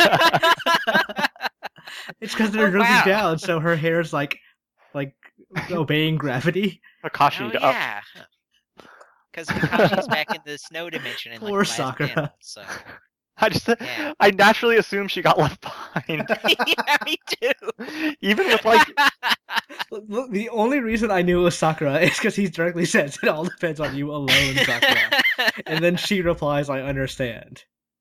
It's because they're Oh, drooping wow. down, so her hair's like obeying gravity. Kakashi. Oh, yeah. Because Kakashi's back in the snow dimension in like Poor the last Sakura. panel, so. Yeah. I naturally assumed she got left behind. Yeah, me too. Even with like, Look, the only reason I knew it was Sakura is because he directly says it all depends on you alone, Sakura. And then she replies, I understand.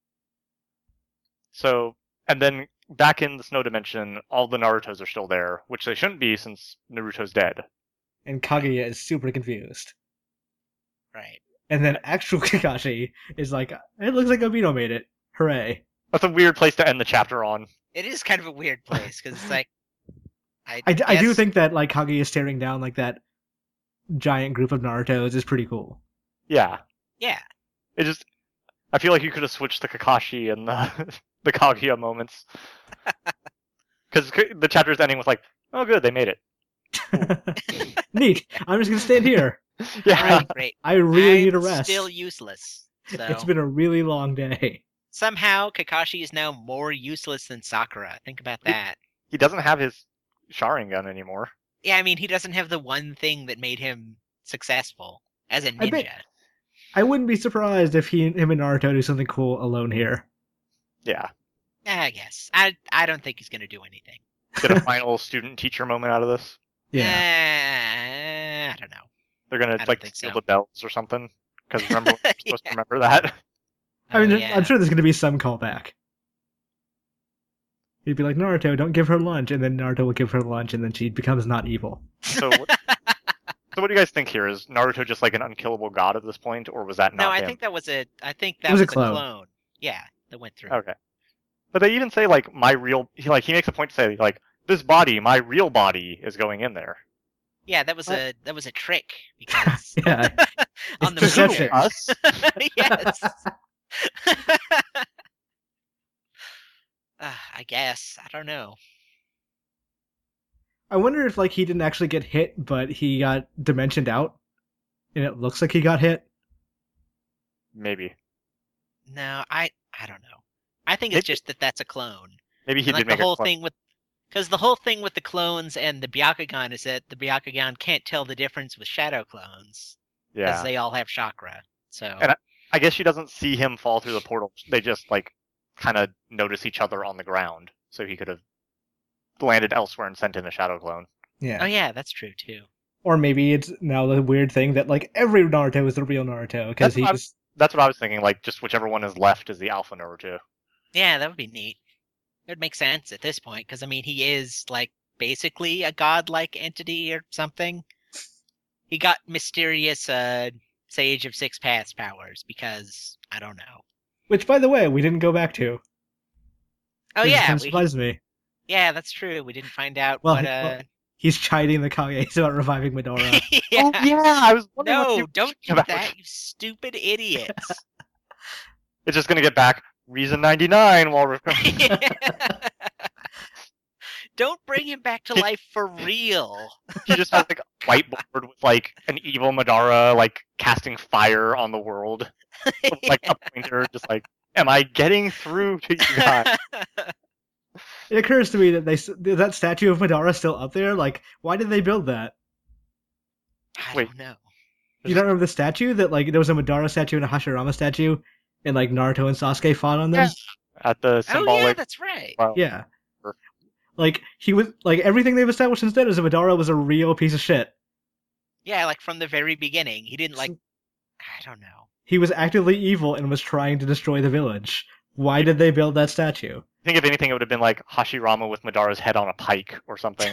so, and then back in the snow dimension, all the Narutos are still there, which they shouldn't be since Naruto's dead. And Kaguya is super confused. Right. And then actual Kakashi is like, it looks like Obito made it. Hooray. That's a weird place to end the chapter on. It is kind of a weird place because it's like. I do guess- think that like Kaguya staring down like that giant group of Narutos is pretty cool. Yeah. Yeah. It just, I feel like you could have switched the Kakashi and the the Kaguya moments. Because the chapter's ending with like, oh good, they made it. Neat. I'm just gonna stand here. Yeah. Great. I really need a I'm rest. Still useless. So It's been a really long day. somehow Kakashi is now more useless than Sakura. Think about that. He doesn't have his Sharingan anymore. Yeah, I mean he doesn't have the one thing that made him successful as a I bet- ninja. I wouldn't be surprised if him and Naruto do something cool alone here. Yeah. I guess. I don't think he's gonna do anything. Get a final student-teacher moment out of this. Yeah. I don't know. They're gonna I don't like think steal so. the bells or something. Because remember, we're supposed Yeah. to remember that. I mean, Oh, yeah. I'm sure there's going to be some callback. He'd be like, Naruto, don't give her lunch, and then Naruto will give her lunch, and then she becomes not evil. So, so what do you guys think here? Is Naruto just like an unkillable god at this point, or was that not No, I him? think that was a. I think that It was was a clone. Yeah, that went through. Okay. But they even say like my real. He makes a point to say like this body, my real body, is going in there. Yeah, that was a trick because Yeah. on the Perception. Us? Yes. I guess. I don't know. I wonder if like he didn't actually get hit, but he got dimensioned out, and it looks like he got hit. Maybe. No, I don't know. I think it's just that's a clone. Maybe he And, did like make the whole a clone. thing with because the whole thing with the clones and the Byakugan is that the Byakugan can't tell the difference with shadow clones because Yeah. they all have chakra. So And I guess she doesn't see him fall through the portal. They just like kind of notice each other on the ground, so he could have landed elsewhere and sent in a shadow clone. Yeah. oh yeah, that's true too. Or maybe it's now the weird thing that like every Naruto is the real Naruto because That's what I was thinking. Like, just whichever one is left is the alpha Naruto. Yeah, that would be neat. It would make sense at this point because I mean he is like basically a godlike entity or something. He got mysterious Sage of Six Paths powers because I don't know. Which, by the way, we didn't go back to. Oh Which yeah, kind of surprised me. Yeah, that's true. We didn't find out well, he's chiding the Kages about reviving Midora. yeah. Oh yeah, I was wondering. No, don't do that, you stupid idiots. It's just gonna get back reason 99 while we're. Don't bring him back to life for real. He just has like a whiteboard with like an evil Madara like casting fire on the world, with, like a pointer, just like, am I getting through to you guys? It occurs to me that that statue of Madara is still up there. Like, why did they build that? I don't know. You don't remember the statue that like there was a Madara statue and a Hashirama statue, and like Naruto and Sasuke fought on them? Yeah. At the symbolic. Oh yeah, that's right. Well, yeah. Like he was like everything they've established instead is that Madara was a real piece of shit. Yeah, like from the very beginning, he didn't like. I don't know. He was actively evil and was trying to destroy the village. Why did they build that statue? I think if anything, it would have been like Hashirama with Madara's head on a pike or something.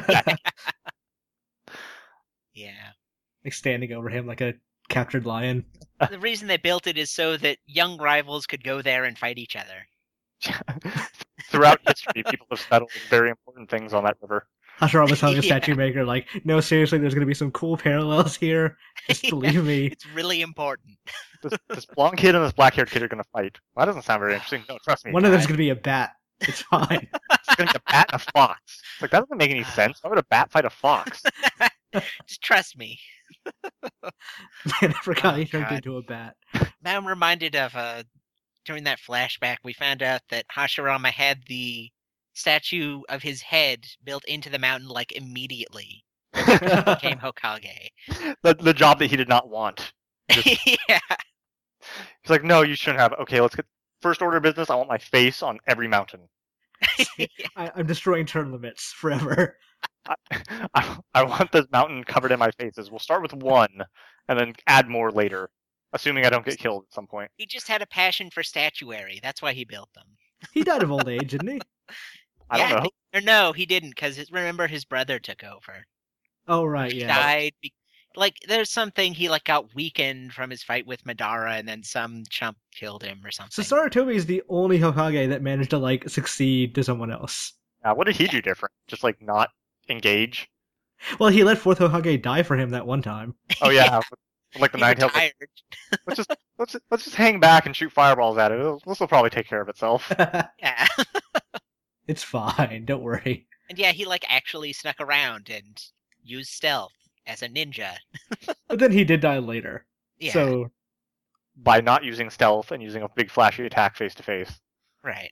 Yeah. Like standing over him like a captured lion. The reason they built it is so that young rivals could go there and fight each other. Throughout history, people have settled very important things on that river. Hashirama's telling the statue maker, like, no, seriously, there's going to be some cool parallels here. Just believe me. It's really important. This blonde kid and this black-haired kid are going to fight. Well, that doesn't sound very interesting. No, trust me. One of them's going to be a bat. It's fine. It's going to be a bat and a fox. It's like, that doesn't make any sense. Why would a bat fight a fox? Just trust me. Man, I forgot he turned into a bat. Now I'm reminded of during that flashback, we found out that Hashirama had the statue of his head built into the mountain like immediately. He became Hokage. The job that he did not want. Yeah. He's like, no, you shouldn't have. Okay, let's get first order of business. I want my face on every mountain. I'm destroying term limits forever. I want this mountain covered in my faces. We'll start with one, and then add more later, assuming I don't get killed at some point. He just had a passion for statuary. That's why he built them. He died of old age, didn't he? I don't know. Or no, he didn't, because remember his brother took over. Oh, right, He yeah. died. Like, there's something, he like got weakened from his fight with Madara, and then some chump killed him or something. So Sarutobi is the only Hokage that managed to, like, succeed to someone else. What did he do different? Just, like, not engage? Well, he let fourth Hokage die for him that one time. Oh, yeah. Like the Nine Tails. Let's just hang back and shoot fireballs at it. This will probably take care of itself. Yeah. It's fine, don't worry. And yeah, he like actually snuck around and used stealth as a ninja. But then he did die later. Yeah. So by not using stealth and using a big flashy attack face to face. Right.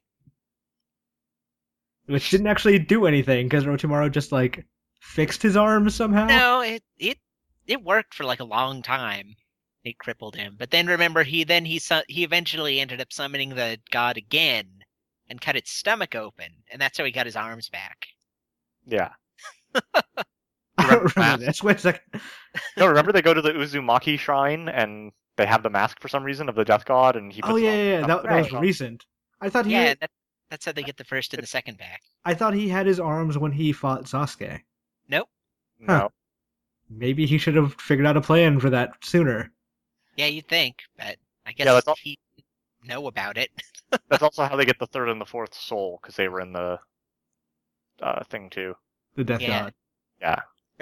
Which didn't actually do anything because Orochimaru just like fixed his arms somehow. No, it worked for like a long time. It crippled him, but then remember he eventually ended up summoning the god again and cut its stomach open, and that's how he got his arms back. Yeah. I don't remember this. Wait a second. No, remember they go to the Uzumaki shrine and they have the mask for some reason of the death god, and he puts That was recent. I thought he. Yeah, that's how they get the first and the second back. I thought he had his arms when he fought Sasuke. Nope. No. Huh. Maybe he should have figured out a plan for that sooner. Yeah, you'd think, but I guess he didn't know about it. That's also how they get the third and the fourth soul, because they were in the thing too. The Death God. Yeah.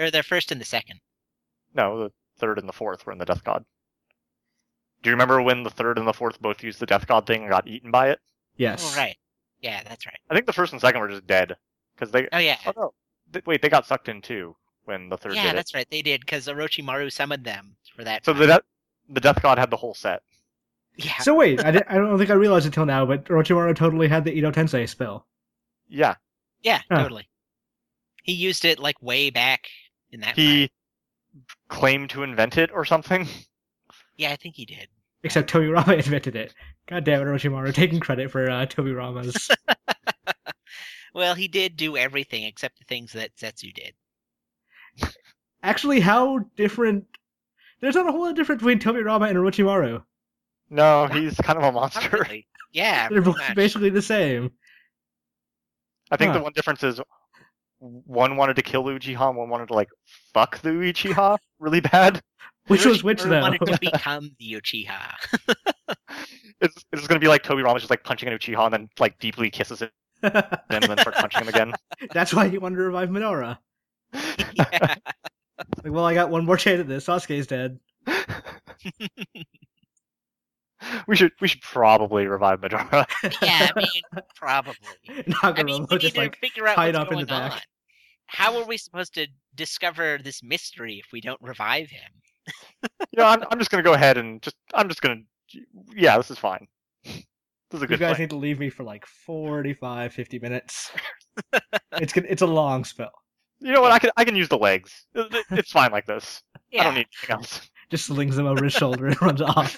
Or the first and the second. No, the third and the fourth were in the Death God. Do you remember when the third and the fourth both used the Death God thing and got eaten by it? Yes. Oh, right. Yeah, that's right. I think the first and second were just dead. Because they... Oh, yeah. Oh, no. Wait, they got sucked in too when the third did it. Yeah, that's right. They did, because Orochimaru summoned them for that. So the Death God had the whole set. Yeah. So wait, I don't think I realized until now, but Orochimaru totally had the Ito Tensei spell. Yeah. Yeah, Huh. totally. He used it, like, way back in that He fight. claimed to invent it or something. Yeah, I think he did. Except Tobirama invented it. God damn it, Orochimaru, taking credit for Tobirama's. Well, he did do everything except the things that Zetsu did. Actually, how different... There's not a whole lot different between Tobirama and Orochimaru. No, he's kind of a Not monster. really. Yeah, They're both pretty much. basically the same. I think Huh. the one difference is one wanted to kill the Uchiha and one wanted to, like, fuck the Uchiha really bad. Which was which, Orochimaru though? wanted to become the Uchiha. It's going to be like Tobirama just, like, punching an Uchiha and then, like, deeply kisses it and then starts punching him again. That's why he wanted to revive Minora. Yeah. Like, well, I got one more chance at this. Sasuke's dead. We should probably revive Madara. Yeah, I mean, probably. Nagaroma I mean, we just, need like, to figure out tied what's up in the going back. on. How are we supposed to discover this mystery if we don't revive him? I'm just going to go ahead and yeah, this is fine. This is a You good guys plan. need to leave me for like 45, 50 minutes. It's a long spell. You know what? I can use the legs. It's fine like this. Yeah. I don't need anything else. Just slings him over his shoulder and runs off.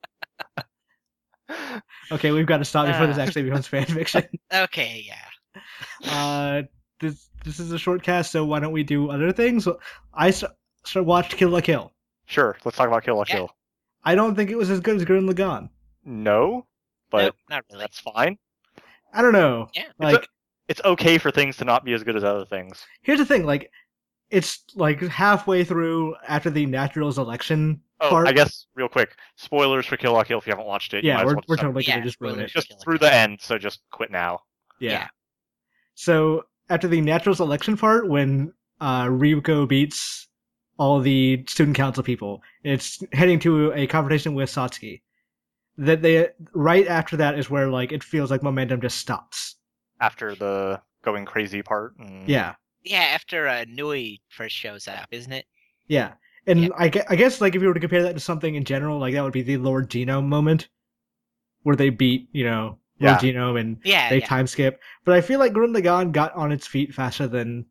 Okay, we've got to stop before this actually becomes fan fiction. Okay, yeah. This is a short cast, so why don't we do other things? I watched Kill la Kill. Sure, let's talk about Kill la Yeah. Kill. I don't think it was as good as Gurren Lagann. No, but Nope, not really. that's fine. I don't know. Yeah. Like, It's okay for things to not be as good as other things. here's the thing, like, it's like halfway through after the Naturals election Oh, part. I guess real quick, spoilers for Kill la Kill if you haven't watched it. you Yeah, might as we're well just- totally Yeah, gonna just ruin it. spoilers. just through the end, so just quit now. Yeah. So after the Naturals election part, when Ryuko beats all the student council people, it's heading to a confrontation with Satsuki. That they right after that is where like it feels like momentum just stops. After the going crazy part. And... Yeah, Yeah, after Nui first shows up, isn't it? yeah. And Yeah. I guess like if you were to compare that to something in general, like that would be the Lord Genome moment, where they beat Lord Yeah. Genome and Yeah, they yeah. time skip. But I feel like Gurren Lagann got on its feet faster than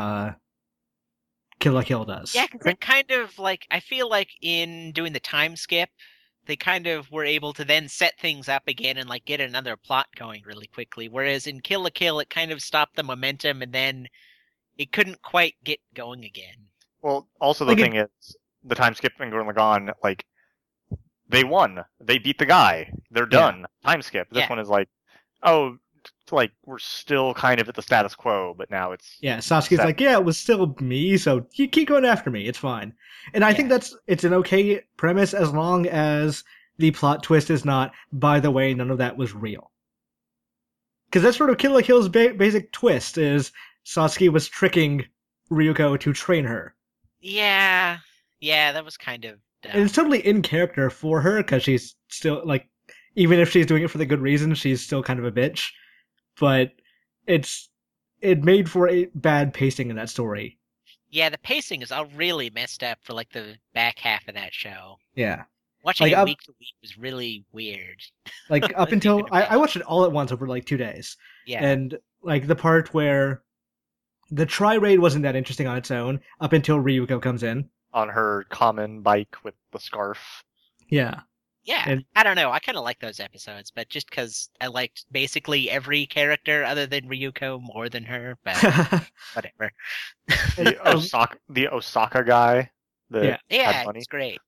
Kill la Kill does. Yeah, because it kind of like I feel like in doing the time skip, they kind of were able to then set things up again and like get another plot going really quickly. Whereas in Kill la Kill, it kind of stopped the momentum and then it couldn't quite get going again. Well, also the Like thing is, the time skip in Gurren Lagann, like, they won. They beat the guy. They're done. Time skip. This Yeah. one is like, oh, like, we're still kind of at the status quo, but now it's... Yeah, Sasuke's Set. like, yeah, it was still me, so you keep going after me. It's fine. And I think Yeah. it's an okay premise as long as the plot twist is not, by the way, none of that was real. Because that's sort of Kill la Kill's basic twist is Sasuke was tricking Ryuko to train her. Yeah, that was kind of dumb. And it's totally in character for her, because she's still, like, even if she's doing it for the good reason, she's still kind of a bitch. But it made for a bad pacing in that story. Yeah, the pacing is all really messed up for like the back half of that show. Yeah. Watching Like, it up- week to week was really weird. Like, up Let's until... keep it I watched it all at once over, like, 2 days. Yeah, And, like, the part where the Tri-Raid wasn't that interesting on its own, up until Ryuko comes in. on her common bike with the scarf. Yeah. yeah. and- I don't know. I kind of like those episodes, but just because I liked basically every character other than Ryuko more than her. But whatever. The Osaka guy. Yeah. Yeah, had money. it's great.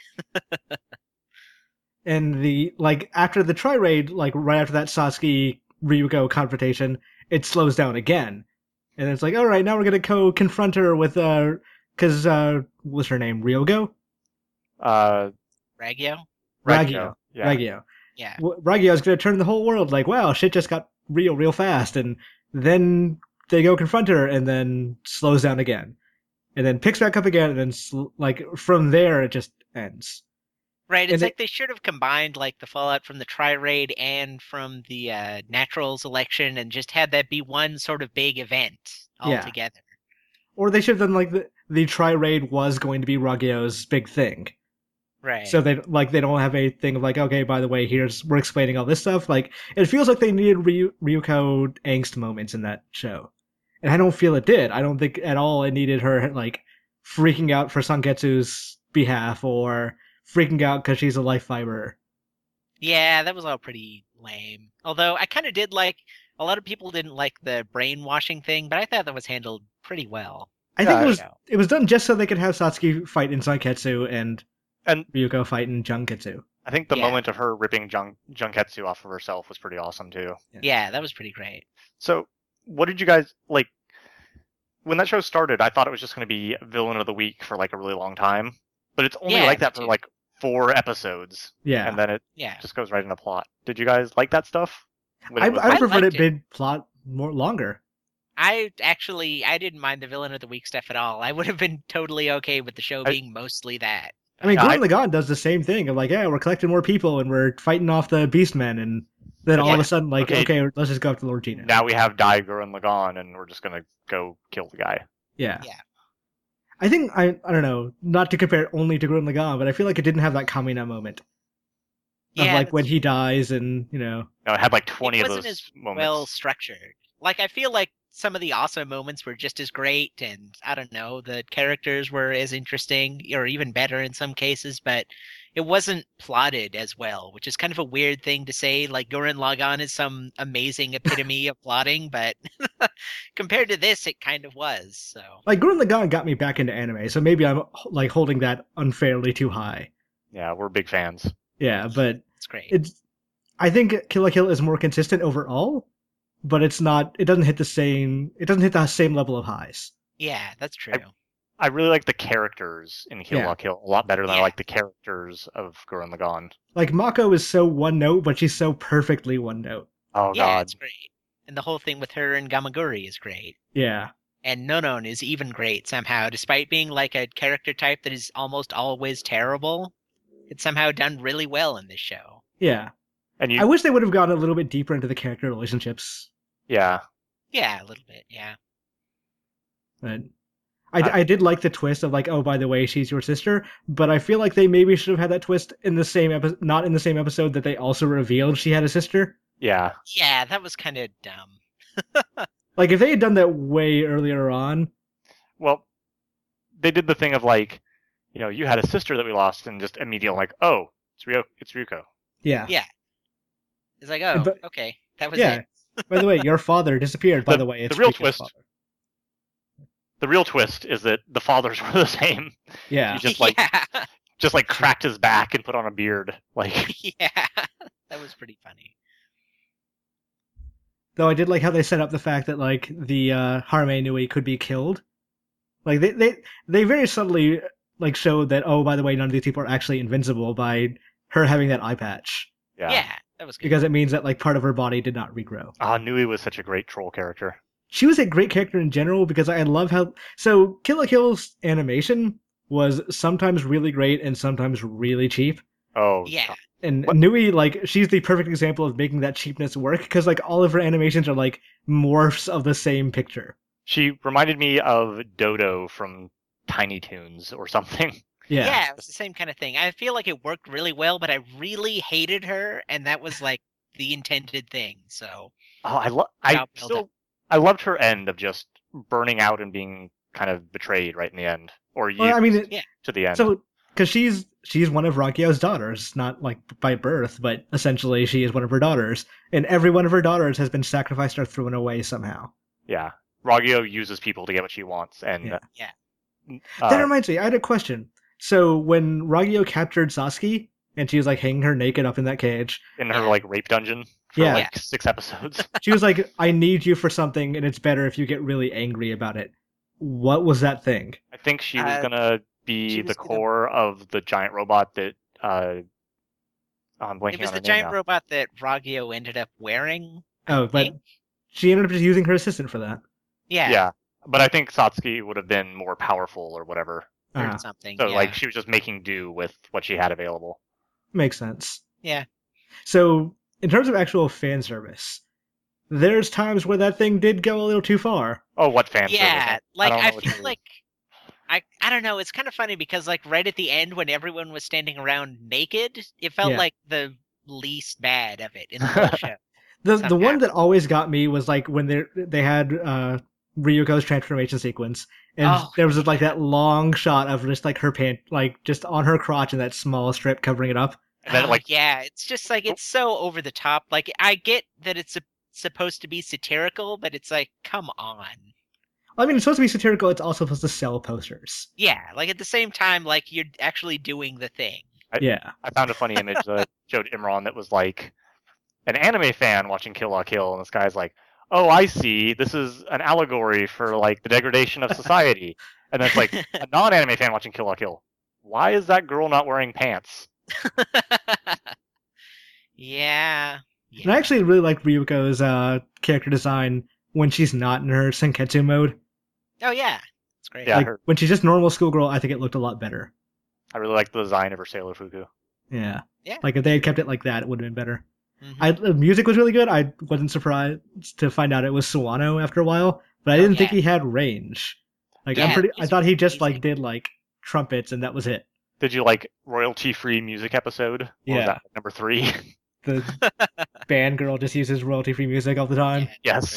And after the Tri-Raid, like, right after that Sasuke-Ryuko confrontation, it slows down again. And it's like, alright, now we're gonna go confront her with, cause, what's her name? Ryogo? Ragyo? Ragyo. Yeah. Ragyo. Yeah. Ragyo's gonna turn the whole world like, wow, shit just got real fast. And then they go confront her and then slows down again. and then picks back up again, and then like from there it just ends. Right, it's like they should have combined like the fallout from the Tri-Raid and from the Naturals election and just had that be one sort of big event all together. Or they should have done like the Tri-Raid was going to be Ragyo's big thing. Right. So they don't have a thing of like, okay, by the way, we're explaining all this stuff. Like, it feels like they needed Ryuko angst moments in that show. And I don't feel it did. I don't think at all it needed her like freaking out for Sangetsu's behalf or freaking out because she's a life fiber. Yeah, that was all pretty lame. Although I kind of did like, a lot of people didn't like the brainwashing thing, but I thought that was handled pretty well. I think it was done just so they could have Satsuki fight in Sanketsu and Ryuko fight in Junketsu. I think the moment of her ripping Junketsu off of herself was pretty awesome too. Yeah, that was pretty great. So, what did you guys like? When that show started, I thought it was just going to be Villain of the Week for like a really long time, but it's only like that for like 4 episodes. Yeah, and then it just goes right into plot. Did you guys like that stuff? I preferred it mid plot more longer. I didn't mind the Villain of the Week stuff at all. I would have been totally okay with the show being mostly that. I mean, Gurren Lagann does the same thing. Of like, we're collecting more people and we're fighting off the Beastmen, and then all of a sudden, like, okay, let's just go up to Lord Gino. Now we have Dai Gurren Lagann, and we're just gonna go kill the guy. Yeah. I think I don't know, not to compare it only to Gurren Lagann, but I feel like it didn't have that Kamina moment. Of like when he dies, and No, it had like 20 of those moments. It wasn't as well structured. Like, I feel like some of the awesome moments were just as great, and I don't know, the characters were as interesting, or even better in some cases, but it wasn't plotted as well, which is kind of a weird thing to say. Like, Gurren Lagann is some amazing epitome of plotting, but compared to this, it kind of was. So, like, Gurren Lagann got me back into anime, so maybe I'm like holding that unfairly too high. Yeah, we're big fans. Yeah, but it's great. I think Kill la Kill is more consistent overall, but it doesn't hit the same level of highs. Yeah, that's true. I really like the characters in Kill la Kill a lot better than I like the characters of Gurren Lagann. Like, Mako is so one note, but she's so perfectly one note. Oh, God. Yeah, it's great. And the whole thing with her and Gamaguri is great. Yeah. And Nonon is even great somehow, despite being like a character type that is almost always terrible. It's somehow done really well in this show. Yeah. And I wish they would have gone a little bit deeper into the character relationships. Yeah. Yeah, a little bit, yeah. But I did like the twist of like, oh, by the way, she's your sister, but I feel like they maybe should have had that twist in the same episode, not in the same episode that they also revealed she had a sister. Yeah. Yeah, that was kind of dumb. Like, if they had done that way earlier on. Well, they did the thing of like, you had a sister that we lost, and just immediately like, oh, it's Ryuko. Yeah. Yeah. It's like, oh, okay, that was it. By the way, your father disappeared. By the way, it's the real Ryuko's twist. Father. The real twist is that the fathers were the same. Yeah. He just like cracked his back and put on a beard. Like, yeah, that was pretty funny. Though I did like how they set up the fact that like the Harame Nui could be killed. Like they very subtly like showed that, oh, by the way, none of these people are actually invincible by her having that eye patch. Yeah, that was good. Because it means that like part of her body did not regrow. Nui was such a great troll character. She was a great character in general because I love how Kill la Kill's animation was sometimes really great and sometimes really cheap. Oh yeah. And Nui, like, she's the perfect example of making that cheapness work because like all of her animations are like morphs of the same picture. She reminded me of Dodo from Tiny Toons or something. Yeah, it was the same kind of thing. I feel like it worked really well, but I really hated her, and that was like the intended thing. So, I loved her end of just burning out and being kind of betrayed right in the end, or to the end. So, because she's one of Ragyo's daughters, not like by birth, but essentially she is one of her daughters, and every one of her daughters has been sacrificed or thrown away somehow. Yeah, Ragyo uses people to get what she wants, and that reminds me, I had a question. So when Ragyo captured Sasuke and she was like hanging her naked up in that cage in her like rape dungeon for like 6 episodes, she was like, "I need you for something, and it's better if you get really angry about it." What was that thing? I think she was gonna be the core of the giant robot that I'm blanking on her name. It was the giant robot that Ragyo ended up wearing. Oh, but she ended up just using her assistant for that. Yeah. Yeah. But I think Satsuki would have been more powerful or whatever. Or something. So yeah. like she was just making do with what she had available. Makes sense. Yeah. So in terms of actual fan service, there's times where that thing did go a little too far. Oh, what fan Yeah, service? like I feel like I don't know. It's kind of funny because like right at the end when everyone was standing around naked, it felt like the least bad of it in the whole show. The one that always got me was like when they had Ryuko's transformation sequence, and there was like that long shot of just like her pant, like just on her crotch and that small strip covering it up. And then, yeah, it's just like it's so over the top. Like I get that it's supposed to be satirical, but it's like, come on. I mean, it's supposed to be satirical. It's also supposed to sell posters. Yeah, like at the same time, like you're actually doing the thing. I found a funny image that showed Imran that was like an anime fan watching Kill la Kill, and this guy's like, "Oh, I see. This is an allegory for like the degradation of society." And then it's like a non-anime fan watching Kill la Kill. Why is that girl not wearing pants? Yeah. And I actually really like Ryuko's character design when she's not in her Senketsu mode. Oh yeah, it's great. Yeah, like, when she's just normal schoolgirl, I think it looked a lot better. I really like the design of her Sailor Fuku. Yeah. Yeah. Like if they had kept it like that, it would have been better. Mm-hmm. The music was really good. I wasn't surprised to find out it was Sawano after a while, but I didn't think he had range. Like I thought he just like did like trumpets and that was it. Did you like royalty-free music episode? What was that, number 3? The band girl just uses royalty-free music all the time. Yes.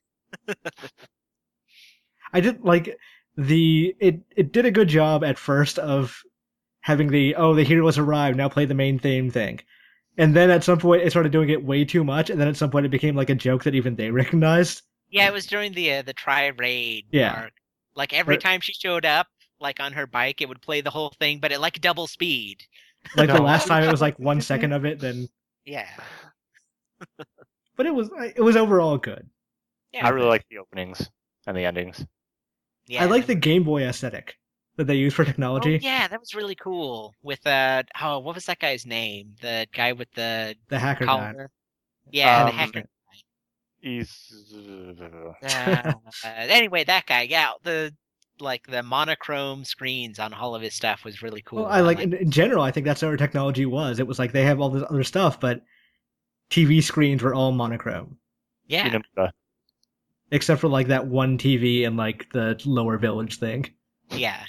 I did like it did a good job at first of having the hero has arrived, now play the main theme thing. And then at some point it started doing it way too much, and then at some point it became like a joke that even they recognized. Yeah, it was during the tri-raid arc. Like every time she showed up, like on her bike, it would play the whole thing, but at like double speed. Like the last time it was like 1 second of it, then yeah. But it was overall good. Yeah, I really like the openings and the endings. Yeah, I like the Game Boy aesthetic that they use for technology. Oh, yeah, that was really cool. With what was that guy's name? The guy with the hacker collar. guy. Yeah, the hacker guy. He's anyway, that guy. Yeah, the monochrome screens on all of his stuff was really cool. Well, I like in general. I think that's what our technology was. It was like they have all this other stuff, but TV screens were all monochrome. Yeah. Except for like that one TV in like the lower village thing. Yeah.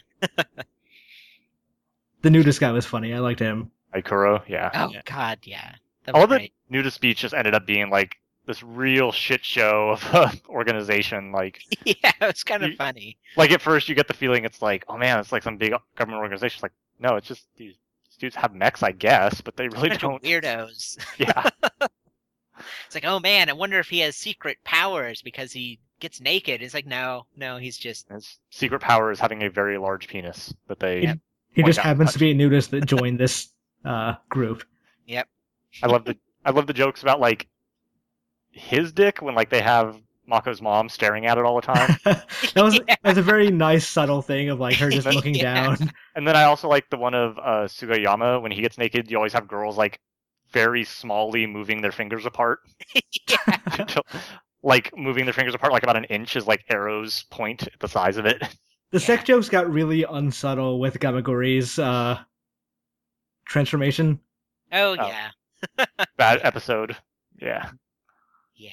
The nudist guy was funny. I liked him. Aikuro, yeah. Oh God, yeah. All the nudist speech just ended up being like this real shit show of an organization. Like, yeah, it was kind of funny. Like at first you get the feeling it's like, oh man, it's like some big government organization. It's like, no, it's just these dudes have mechs, I guess, but they really don't. Weirdos. Yeah. It's like, oh man, I wonder if he has secret powers because he gets naked. It's like, no, he's just. His secret power is having a very large penis that they. He just happens to be a nudist that joined this group. Yep. I love the jokes about like his dick when like they have Mako's mom staring at it all the time. that was a very nice subtle thing of like her just looking down. And then I also like the one of Sugiyama when he gets naked. You always have girls like very smallly moving their fingers apart. Yeah. Like moving their fingers apart like about an inch as like arrows point at the size of it. The sex jokes got really unsubtle with Gamagori's transformation. Oh yeah. Bad episode. Yeah. Yeah.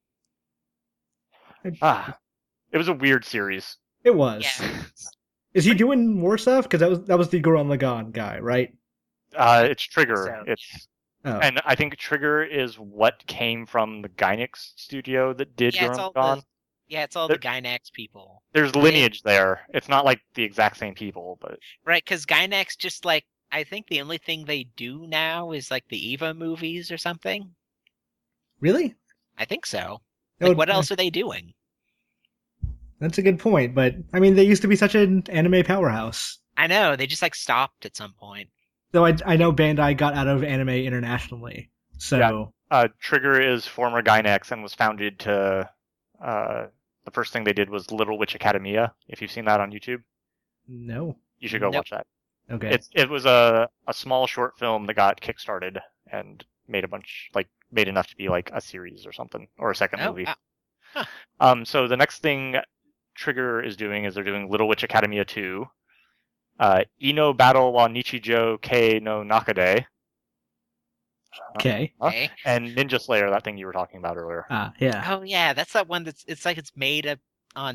It was a weird series. It was. Yeah. Is he doing more stuff? Because that was the Gurren Lagann guy, right? It's Trigger. So, and I think Trigger is what came from the Gainax studio that did Gurren Lagann. It's all the Gainax people. There's lineage there. It's not like the exact same people, but right, because Gainax just like I think the only thing they do now is like the Eva movies or something. Really? I think so. Like, what else are they doing? That's a good point, but I mean, they used to be such an anime powerhouse. I know, they just like stopped at some point. Though I know Bandai got out of anime internationally, so... Yeah. Trigger is former Gainax and was founded to... the first thing they did was Little Witch Academia, if you've seen that on YouTube. No. You should go watch that. Okay. It was a small short film that got kickstarted and made made enough to be like a series or something, or a second movie. Huh. So the next thing Trigger is doing is they're doing Little Witch Academia 2, Ino Battle wa Nichijou Kei no Nakade. Okay. And Ninja Slayer, that thing you were talking about earlier. Yeah. Oh yeah, that's that one it's made up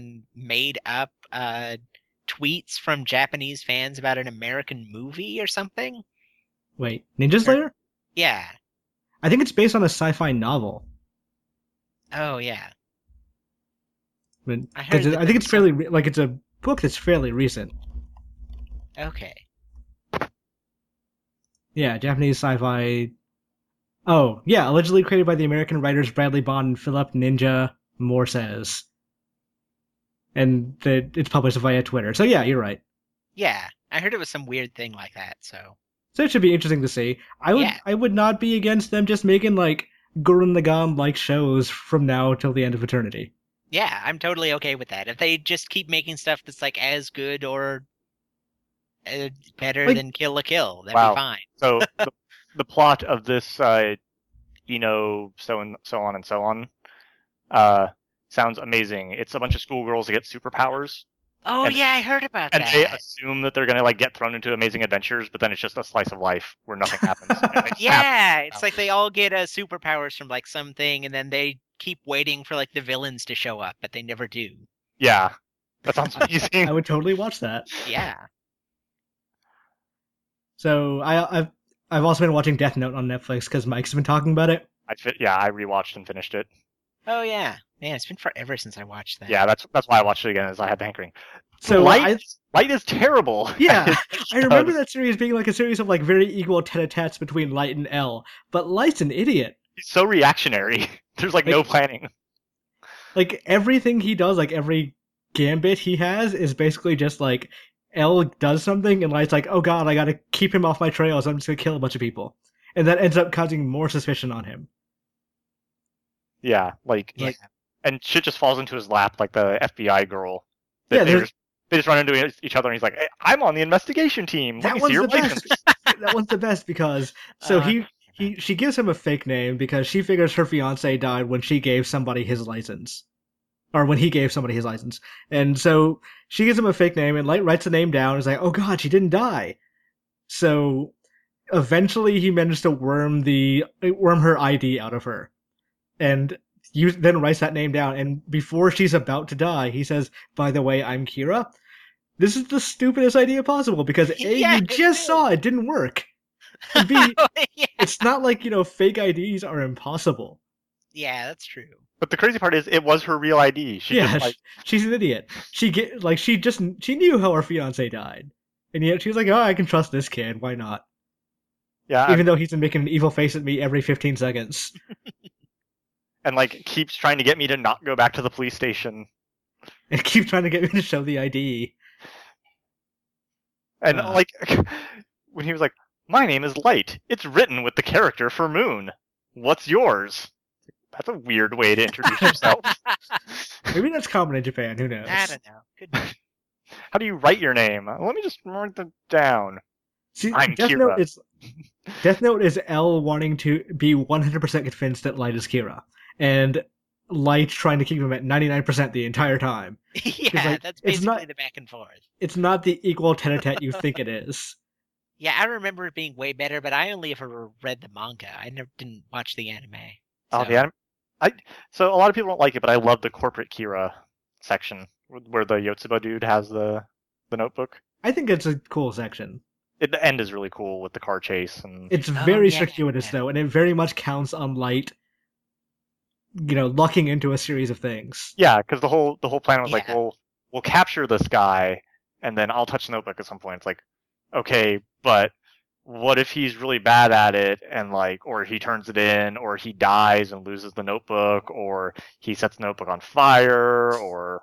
tweets from Japanese fans about an American movie or something. Wait, Ninja Slayer? Yeah. I think it's based on a sci-fi novel. Oh yeah. I think it's fairly it's a book that's fairly recent. Okay. Yeah, Japanese sci-fi. Oh, yeah, allegedly created by the American writers Bradley Bond and Philip Ninja Moore says. And it's published via Twitter. So yeah, you're right. Yeah, I heard it was some weird thing like that, so it should be interesting to see. I would not be against them just making Gurren Lagann like shows from now till the end of eternity. Yeah, I'm totally okay with that. If they just keep making stuff that's as good or better than Kill la Kill, that'd be fine. So the plot of this so on and so on sounds amazing. It's a bunch of schoolgirls that get superpowers. Oh yeah, I heard about that. And they assume that they're gonna get thrown into amazing adventures, but then it's just a slice of life where nothing happens. Yeah, it's they all get superpowers from something, and then they keep waiting for the villains to show up, but they never do. Yeah, that sounds amazing. I would totally watch that. Yeah. So I've also been watching Death Note on Netflix because Mike's been talking about it. I rewatched and finished it. Oh yeah, man, it's been forever since I watched that. Yeah, that's why I watched it again, as I had the hankering. So Light is terrible. Yeah, I remember that series being a series of very equal tete-a-tetes between Light and L, but Light's an idiot. He's so reactionary. There's no planning. Everything he does, every gambit he has is basically just L does something and Light's oh god, I gotta keep him off my trail, so I'm just gonna kill a bunch of people. And that ends up causing more suspicion on him. Yeah, and shit just falls into his lap, like the FBI girl. They just run into each other, and he's like, "Hey, I'm on the investigation team. Let me see your license." That one's the best because she gives him a fake name because she figures her fiance died when she gave somebody his license, or when he gave somebody his license, and so she gives him a fake name and Light writes the name down. And is oh god, she didn't die. So eventually, he managed to worm her ID out of her. And then writes that name down, and before she's about to die, he says, "By the way, I'm Kira." This is the stupidest idea possible, because A, you just saw it didn't work. And B, it's not fake IDs are impossible. Yeah, that's true. But the crazy part is, it was her real ID. She's an idiot. She knew how her fiance died, and yet she was "Oh, I can trust this kid. Why not?" Yeah, even though he's been making an evil face at me every 15 seconds. And keeps trying to get me to not go back to the police station. And keep trying to get me to show the ID. And when he was "My name is Light. It's written with the character for Moon. What's yours?" That's a weird way to introduce yourself. Maybe that's common in Japan. Who knows? I don't know. Could be. How do you write your name? Let me just write them down. See, I'm Kira. Death Note is L wanting to be 100% convinced that Light is Kira, and Light trying to keep him at 99% the entire time. Yeah, that's basically the back and forth. It's not the equal tete-a-tete you think it is. Yeah, I remember it being way better, but I only ever read the manga. I didn't watch the anime. So. Oh, the anime? So a lot of people don't like it, but I love the corporate Kira section where the Yotsuba dude has the notebook. I think it's a cool section. The end is really cool with the car chase, and it's very circuitous though, and it very much counts on Light, lucking into a series of things. Yeah, because the whole plan was we'll capture this guy, and then I'll touch the notebook at some point. It's okay, but what if he's really bad at it, and or he turns it in, or he dies and loses the notebook, or he sets the notebook on fire, or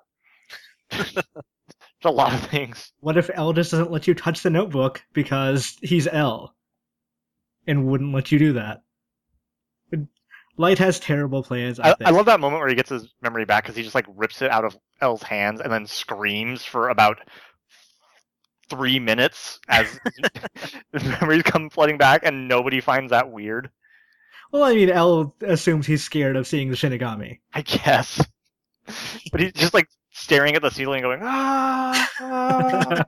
a lot of things. What if L just doesn't let you touch the notebook because he's L and wouldn't let you do that? Light has terrible plans. I love that moment where he gets his memory back because he just rips it out of L's hands and then screams for about 3 minutes as the memories come flooding back, and nobody finds that weird. Well, I mean, L assumes he's scared of seeing the Shinigami. I guess. But he's just staring at the ceiling going, ah.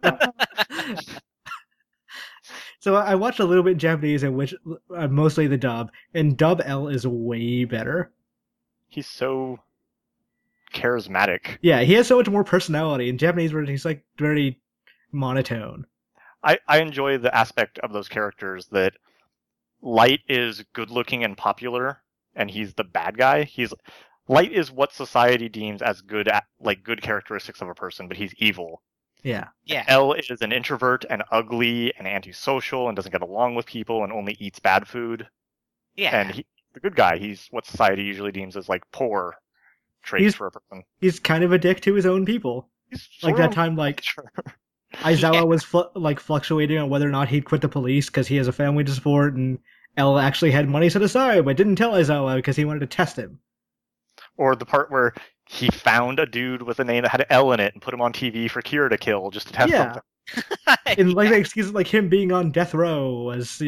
So I watched a little bit Japanese, in which mostly the dub, and dub L is way better. He's so charismatic. Yeah, he has so much more personality. In Japanese version, he's like very monotone. I enjoy the aspect of those characters that Light is good looking and popular, and he's the bad guy. Light is what society deems as good characteristics of a person, but he's evil. Yeah. Yeah. L is an introvert and ugly and antisocial and doesn't get along with people and only eats bad food. Yeah. And he's the good guy. He's what society usually deems as like poor traits for a person. He's kind of a dick to his own people. He's like that time, like Aizawa was fluctuating on whether or not he'd quit the police because he has a family to support, and L actually had money set aside but didn't tell Aizawa because he wanted to test him. Or the part where he found a dude with a name that had L in it and put him on TV for Kira to kill just to test something. And like the excuse, like him being on death row was,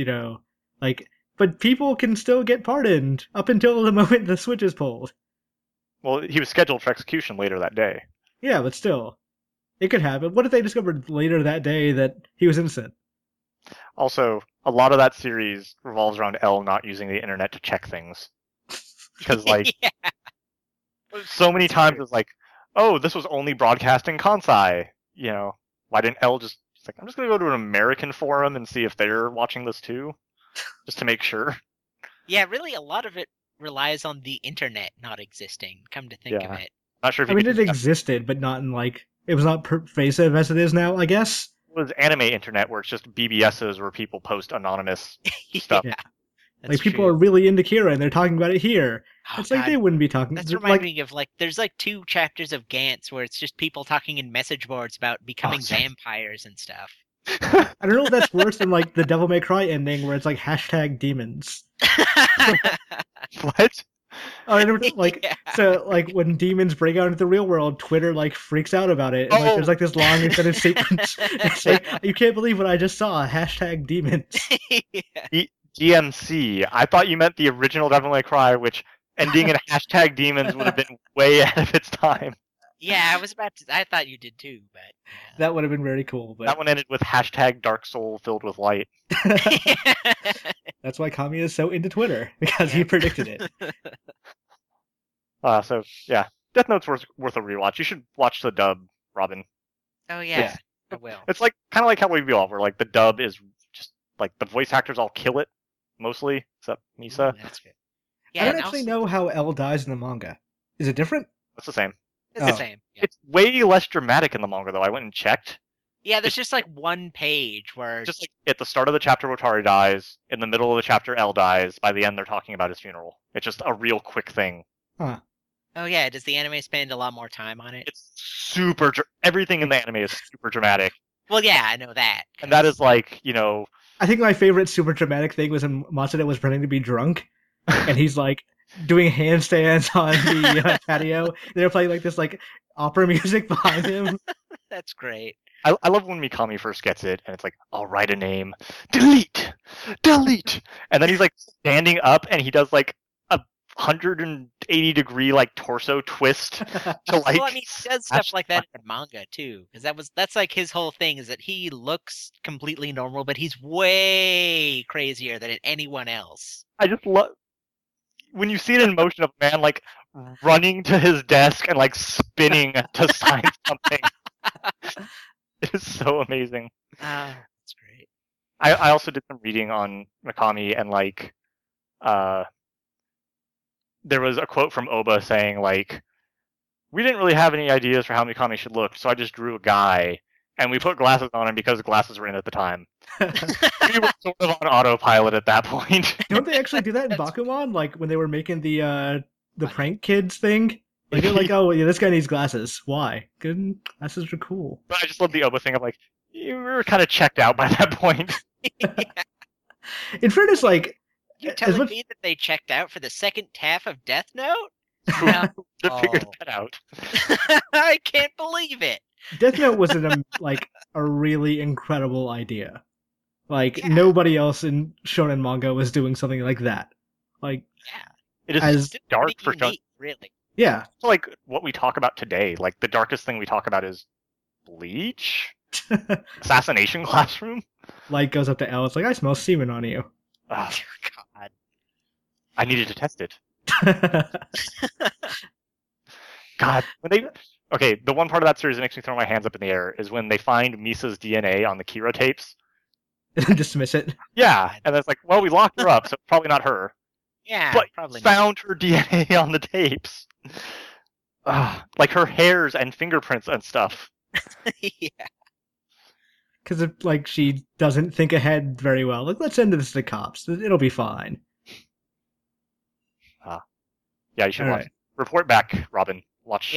but people can still get pardoned up until the moment the switch is pulled. Well, he was scheduled for execution later that day. Yeah, but still, it could happen. What if they discovered later that day that he was innocent? Also, a lot of that series revolves around L not using the internet to check things. Because, so many times it's like, oh, this was only broadcast in Kansai. Why didn't L just... It's like, I'm just going to go to an American forum and see if they're watching this too. Just to make sure. Yeah, really, a lot of it relies on the internet not existing, come to think of it. Not sure if it existed, but not in, it was not pervasive as it is now, I guess. It was anime internet where it's just BBSs where people post anonymous stuff. Yeah. People are really into Kira and they're talking about it here. Oh, it's like they wouldn't be talking. That's reminding me of there's 2 chapters of Gantz where it's just people talking in message boards about becoming vampires and stuff. I don't know if that's worse than the Devil May Cry ending where it's #demons. What? Oh, I never so when demons break out into the real world, Twitter freaks out about it. And there's this long extended sequence. It's you can't believe what I just saw. #demons. DMC. I thought you meant the original Devil May Cry, which ending in #demons would have been way ahead of its time. Yeah, I thought you did too, but that would have been very cool. But that one ended with #Dark Soul filled with light. That's why Kami is so into Twitter, because he predicted it. So yeah, Death Note's worth a rewatch. You should watch the dub, Robin. Oh yeah, I will. It's kind of like Cowboy Bebop, where the dub is just the voice actors all kill it mostly, except Misa. That's good. Yeah, I don't actually know how L dies in the manga. Is it different? It's the same. It's the same. Yeah. It's way less dramatic in the manga, though. I went and checked. Yeah, there's just one page where... Just at the start of the chapter, Wotari dies. In the middle of the chapter, L dies. By the end, they're talking about his funeral. It's just a real quick thing. Huh. Oh yeah, does the anime spend a lot more time on it? It's super... Everything in the anime is super dramatic. Well, yeah, I know that. And that is I think my favorite super dramatic thing was when Matsuda was pretending to be drunk. And he's doing handstands on the patio. They're playing this opera music behind him. That's great. I love when Mikami first gets it, and it's I'll write a name, delete, and then he's standing up, and he does a 180-degree torso twist to Well, I mean, he does stuff like that in manga too, because that's his whole thing is that he looks completely normal, but he's way crazier than anyone else. I just love when you see it in motion of a man running to his desk and spinning to sign something. It is so amazing. That's great. I also did some reading on Mikami, and there was a quote from Oba saying we didn't really have any ideas for how Mikami should look, so I just drew a guy, and we put glasses on him because glasses were in at the time. We were sort of on autopilot at that point. Don't they actually do that in Bakuman? When they were making the prank kids thing? They're oh, yeah, this guy needs glasses. Why? Good, glasses are cool. But I just love the Oba thing of you were kind of checked out by that point. In fairness, you telling me that they checked out for the second half of Death Note? No. Figured that out. I can't believe it. Death Note was a really incredible idea. Nobody else in shonen manga was doing something like that. It is dark for shonen. Really. Yeah. So, like, what we talk about today, like, the darkest thing we talk about is Bleach? Assassination Classroom? Light goes up to Elle. It's like, I smell semen on you. Ugh, God. I needed to test it. God, okay, the one part of that series that makes me throw my hands up in the air is when they find Misa's DNA on the Kira tapes. Dismiss it. Yeah, and it's like, well, we locked her up, so it's probably not her. Yeah, but probably found her DNA on the tapes. Like her hairs and fingerprints and stuff. Yeah. Because like she doesn't think ahead very well. Like, let's send this to the cops. It'll be fine. Yeah, you should All watch. right. Report back, Robin. Watch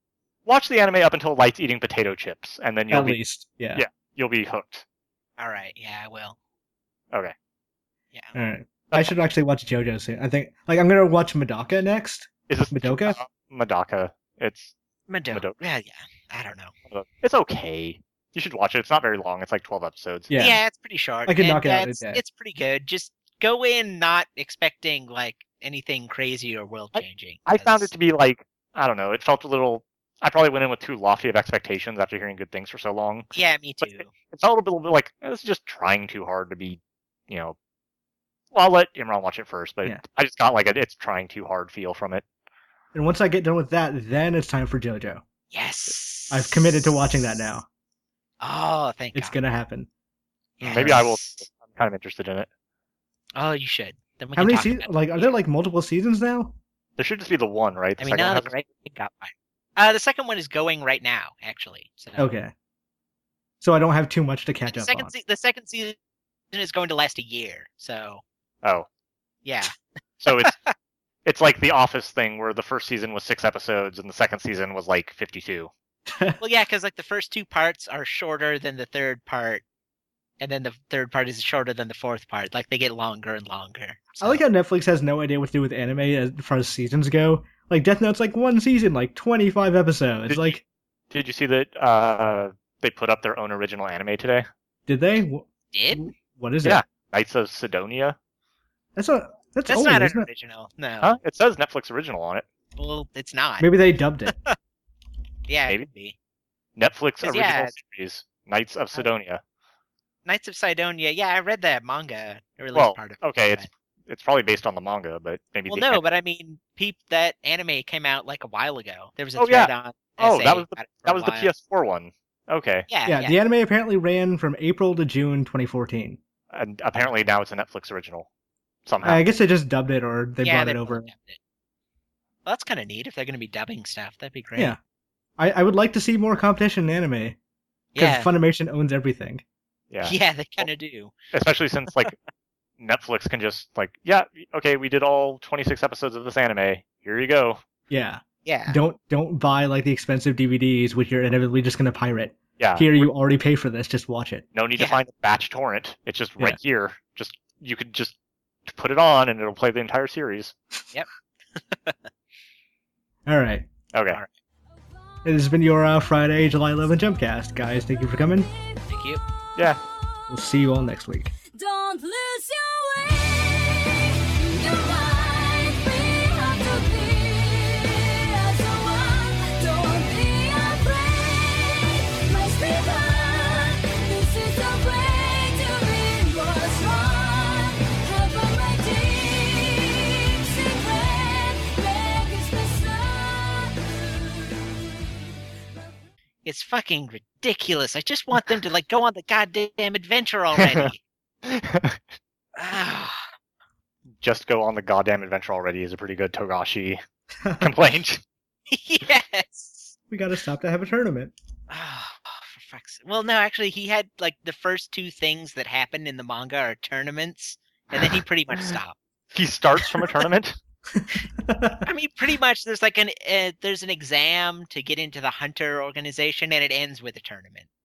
the anime up until Light's eating potato chips, and then you'll At least, yeah. You'll be hooked. All right. Yeah, I will. Okay. Yeah. All right. I should actually watch JoJo soon. I think, like, I'm gonna watch Madoka next. Is this Madoka? Madoka. It's Madoka. Yeah. I don't know. It's okay. You should watch it. It's not very long. It's like 12 episodes. Yeah, it's pretty short. I can knock it out in a day. It's pretty good. Just go in not expecting like anything crazy or world changing. I found it to be like, I don't know. It felt a little. I probably went in with too lofty of expectations after hearing good things for so long. Yeah, me too. It felt a little bit like it's just trying too hard to be, Well, I'll let Imran watch it first, but I just got like it's trying too hard feel from it. And once I get done with that, then it's time for JoJo. Yes. I've committed to watching that now. Oh, thank God. It's gonna happen. Yes. Maybe I will. I'm kind of interested in it. Oh, you should. Then we How can many talk seasons? about it. Like, are there like multiple seasons now? There should just be the one, right? I mean, now the great got mine. The second one is going right now, actually. So. Okay. So I don't have too much to catch up on. The second season is going to last a year, so. Oh. Yeah. So it's like the Office thing where the first season was 6 episodes and the second season was like 52. Well, yeah, because like the first 2 parts are shorter than the third part, and then the third part is shorter than the fourth part. Like they get longer and longer. So. I like how Netflix has no idea what to do with anime as far as seasons go. Like Death Note's like one season, like 25 episodes. Did you see that they put up their own original anime today? Did they? Did? What is it? Yeah, Knights of Sidonia. That's old, not an it? original. No. Huh? It says Netflix original on it. Well, it's not. Maybe they dubbed it. Yeah, maybe. it could be. Netflix original series, Knights of Sidonia. Knights of Sidonia. Yeah, I read that manga. Part of it. Okay, it's probably based on the manga, but maybe. Well, no, but I mean, that anime came out like a while ago. There was a thread on. That was the PS4 one. Okay. Yeah. The anime apparently ran from April to June 2014. And apparently now it's a Netflix original. Somehow. I guess they just dubbed it or they brought it over. Well, that's kind of neat if they're going to be dubbing stuff. That'd be great. Yeah. I would like to see more competition in anime. Because Funimation owns everything. Yeah. Yeah, they kind of do. Especially since, like, Netflix can just, like, okay, we did all 26 episodes of this anime. Here you go. Yeah. Yeah. Don't buy, like, the expensive DVDs, which you're inevitably just going to pirate. Yeah. Here, you already pay for this. Just watch it. No need to find a batch torrent. It's just right here. You could just put it on and it'll play the entire series. Yep. All right. Okay. All right. It has been your Friday, July 11th Jumpcast. Guys, thank you for coming. Thank you. Yeah. We'll see you all next week. Don't lose your way. Your life we have to be as one. Don't be afraid. Let's be fun. This is the way to be more strong. Have a my deep secret. Make it It's fucking ridiculous. I just want them to like go on the goddamn adventure already. Just go on the goddamn adventure already is a pretty good Togashi complaint. Yes. We gotta stop to have a tournament. Oh, for fuck's sake. Well, no, actually, he had like the first 2 things that happen in the manga are tournaments, and then he pretty much stopped. He starts from a tournament? I mean, pretty much. There's like there's an exam to get into the Hunter organization, and it ends with a tournament.